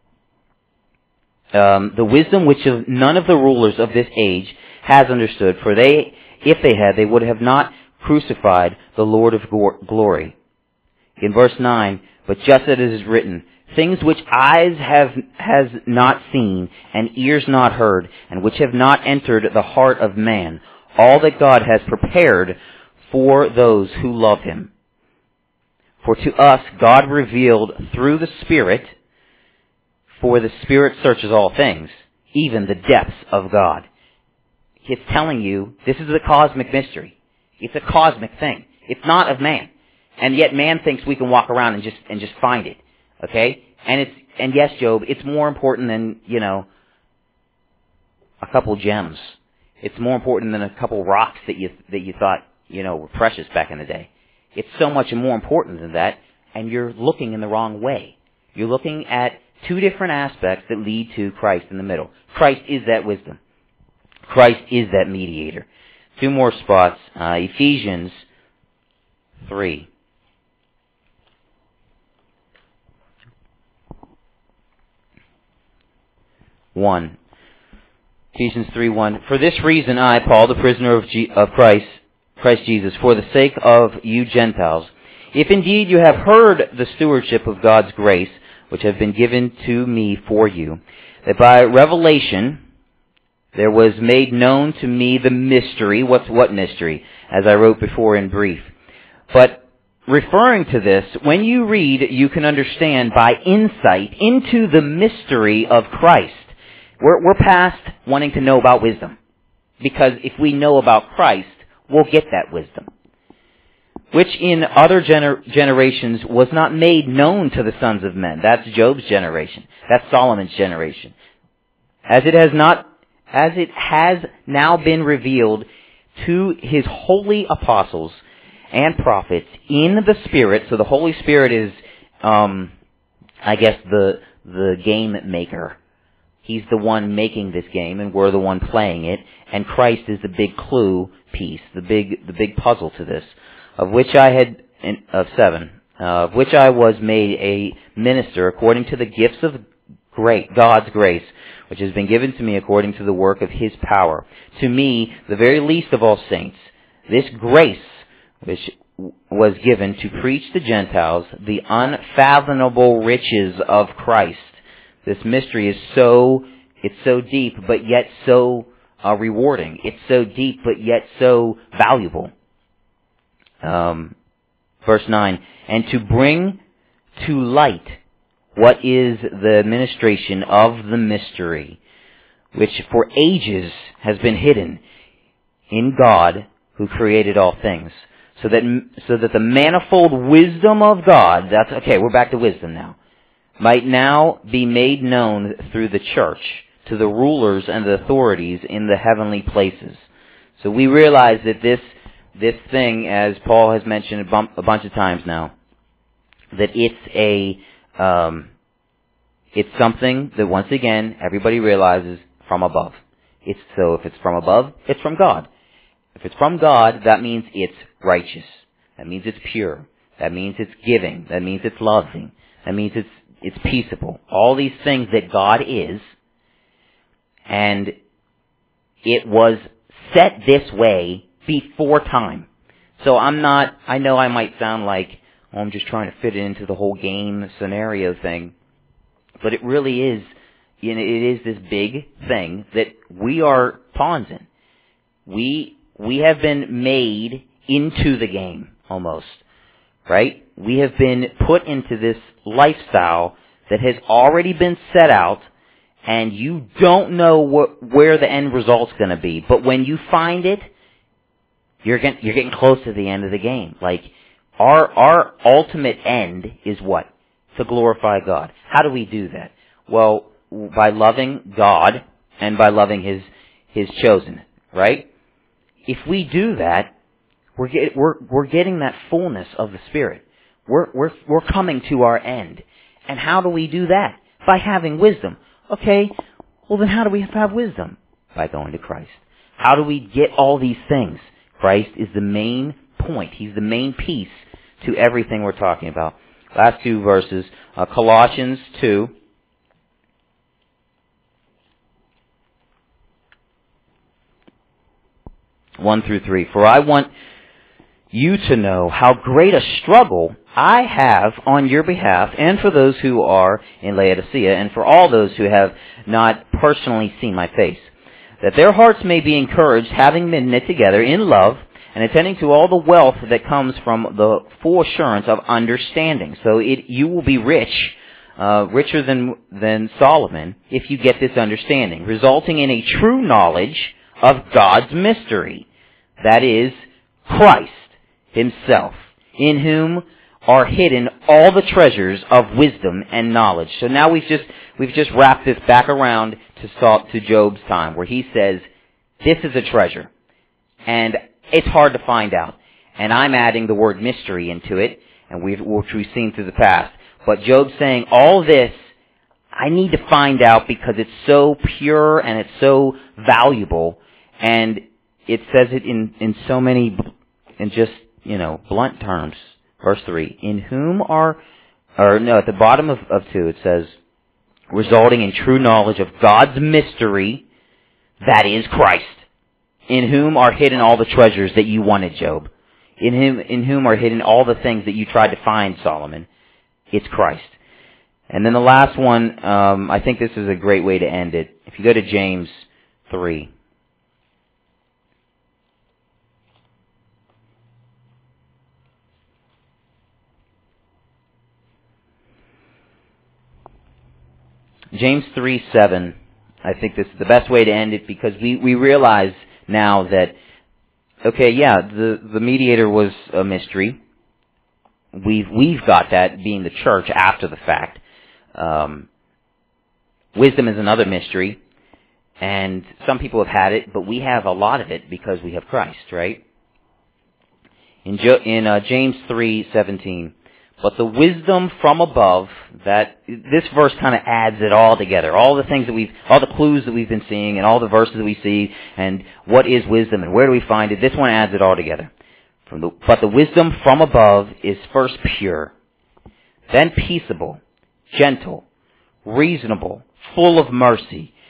um, the wisdom which of none of the rulers of this age has understood, for they, if they had, they would have not crucified the Lord of glory. In verse nine, but just as it is written, things which eyes have has not seen, and ears not heard, and which have not entered the heart of man, all that God has prepared for those who love Him. For to us God revealed through the Spirit, for the Spirit searches all things, even the depths of God. It's telling you, this is a cosmic mystery. It's a cosmic thing. It's not of man. And yet man thinks we can walk around and just, and just find it. Okay? And it's, and yes, Job, it's more important than, you know, a couple gems. It's more important than a couple rocks that you, that you thought, you know, were precious back in the day. It's so much more important than that, and you're looking in the wrong way. You're looking at two different aspects that lead to Christ in the middle. Christ is that wisdom. Christ is that mediator. Two more spots. Uh, Ephesians three. one. Ephesians three one. For this reason I, Paul, the prisoner of, G- of Christ, Christ Jesus, for the sake of you Gentiles, if indeed you have heard the stewardship of God's grace, which have been given to me for you, that by revelation there was made known to me the mystery. What's what mystery? As I wrote before in brief. But referring to this, when you read, you can understand by insight into the mystery of Christ. We're, we're past wanting to know about wisdom. Because if we know about Christ, we'll get that wisdom. Which in other gener- generations was not made known to the sons of men. That's Job's generation. That's Solomon's generation. As it has not, as it has now been revealed to His holy apostles and prophets in the Spirit. So the Holy Spirit is, um, I guess, the the game maker. He's the one making this game, and we're the one playing it. And Christ is the big clue piece, the big the big puzzle to this, of which I had of seven, uh, of which I was made a minister according to the gifts of great God's grace, which has been given to me according to the work of his power. To me, the very least of all saints, this grace which was given to preach to Gentiles the unfathomable riches of Christ. This mystery is so, it's so deep, but yet so uh, rewarding. It's so deep, but yet so valuable. Um, verse nine, and to bring to light what is the administration of the mystery, which for ages has been hidden in God who created all things. So that, so that the manifold wisdom of God, that's, okay, we're back to wisdom now, might now be made known through the church to the rulers and the authorities in the heavenly places. So we realize that this, this thing, as Paul has mentioned a, bump, a bunch of times now, that it's a, um, it's something that once again, everybody realizes from above. It's, so if it's from above, it's from God. If it's from God, that means it's righteous. That means it's pure. That means it's giving. That means it's loving. That means it's it's peaceable. All these things that God is, and it was set this way before time. So I'm not, I know I might sound like, oh, I'm just trying to fit it into the whole game scenario thing, but it really is, you know, it is this big thing that we are pawns in. We We have been made into the game, almost, right? We have been put into this lifestyle that has already been set out, and you don't know wh- where the end result's going to be. But when you find it, you're getting, you're getting close to the end of the game. Like, our, our ultimate end is what? To glorify God. How do we do that? Well, by loving God and by loving His, His chosen, right? If we do that, we're, get, we're, we're getting that fullness of the Spirit. We're, we're, we're coming to our end. And how do we do that? By having wisdom. Okay, well then how do we have wisdom? By going to Christ. How do we get all these things? Christ is the main point. He's the main piece to everything we're talking about. Last two verses, uh, Colossians two. One through three. For I want you to know how great a struggle I have on your behalf, and for those who are in Laodicea, and for all those who have not personally seen my face, that their hearts may be encouraged, having been knit together in love, and attending to all the wealth that comes from the full assurance of understanding. So it, you will be rich, uh, richer than than Solomon, if you get this understanding, resulting in a true knowledge of God's mystery. That is, Christ Himself, in whom are hidden all the treasures of wisdom and knowledge. So now we've just we've just wrapped this back around to Saul, to Job's time, where he says, "This is a treasure, and it's hard to find out." And I'm adding the word mystery into it, and we've which we've seen through the past. But Job's saying, all this I need to find out because it's so pure and it's so valuable. And it says it in, in so many, in just, you know, blunt terms. Verse three, in whom are, or no, at the bottom of, of two it says, resulting in true knowledge of God's mystery, that is Christ, in whom are hidden all the treasures that you wanted, Job. In him, in whom are hidden all the things that you tried to find, Solomon. It's Christ. And then the last one, um, I think this is a great way to end it. If you go to James three. James three seven, I think this is the best way to end it, because we, we realize now that, okay, yeah, the, the mediator was a mystery. We've, we've got that, being the church, after the fact. Um, wisdom is another mystery, and some people have had it, but we have a lot of it because we have Christ, right? In, jo- in uh, James three seventeen, but the wisdom from above, that this verse kind of adds it all together. All the things that we've, all the clues that we've been seeing, and all the verses that we see, and what is wisdom, and where do we find it? This one adds it all together. From the, but the wisdom from above is first pure, then peaceable, gentle, reasonable, full of mercy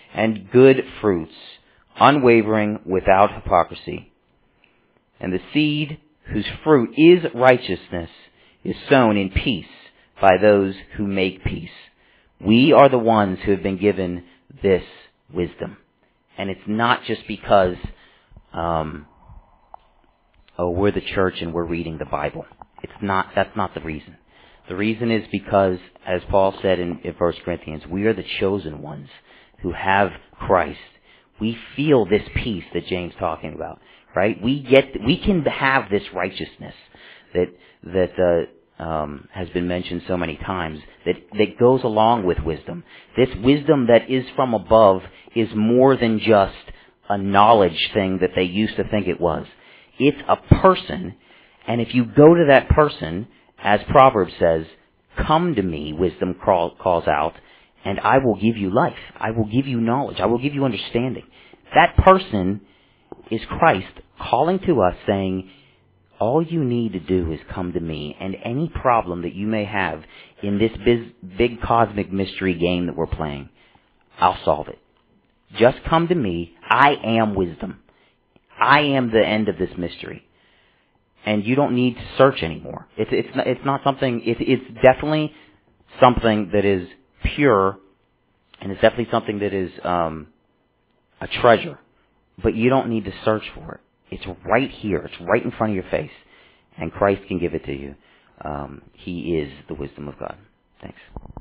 and good fruits, unwavering, without hypocrisy. And the seed whose fruit is righteousness is sown in peace by those who make peace. We are the ones who have been given this wisdom. And it's not just because, um, oh, we're the church and we're reading the Bible. It's not, that's not the reason. The reason is because, as Paul said in, in First Corinthians, we are the chosen ones who have Christ. We feel this peace that James is talking about, right? We get, we can have this righteousness that, that, uh, um, has been mentioned so many times, that, that goes along with wisdom. This wisdom that is from above is more than just a knowledge thing that they used to think it was. It's a person, and if you go to that person, as Proverbs says, come to me, wisdom call, calls out, and I will give you life. I will give you knowledge. I will give you understanding. That person is Christ calling to us saying, all you need to do is come to me, and any problem that you may have in this biz, big cosmic mystery game that we're playing, I'll solve it. Just come to me. I am wisdom. I am the end of this mystery. And you don't need to search anymore. It's it's not, it's not something. It, it's definitely something that is pure, and it's definitely something that is um, a treasure. But you don't need to search for it. It's right here. It's right in front of your face, and Christ can give it to you. Um, he is the wisdom of God. Thanks.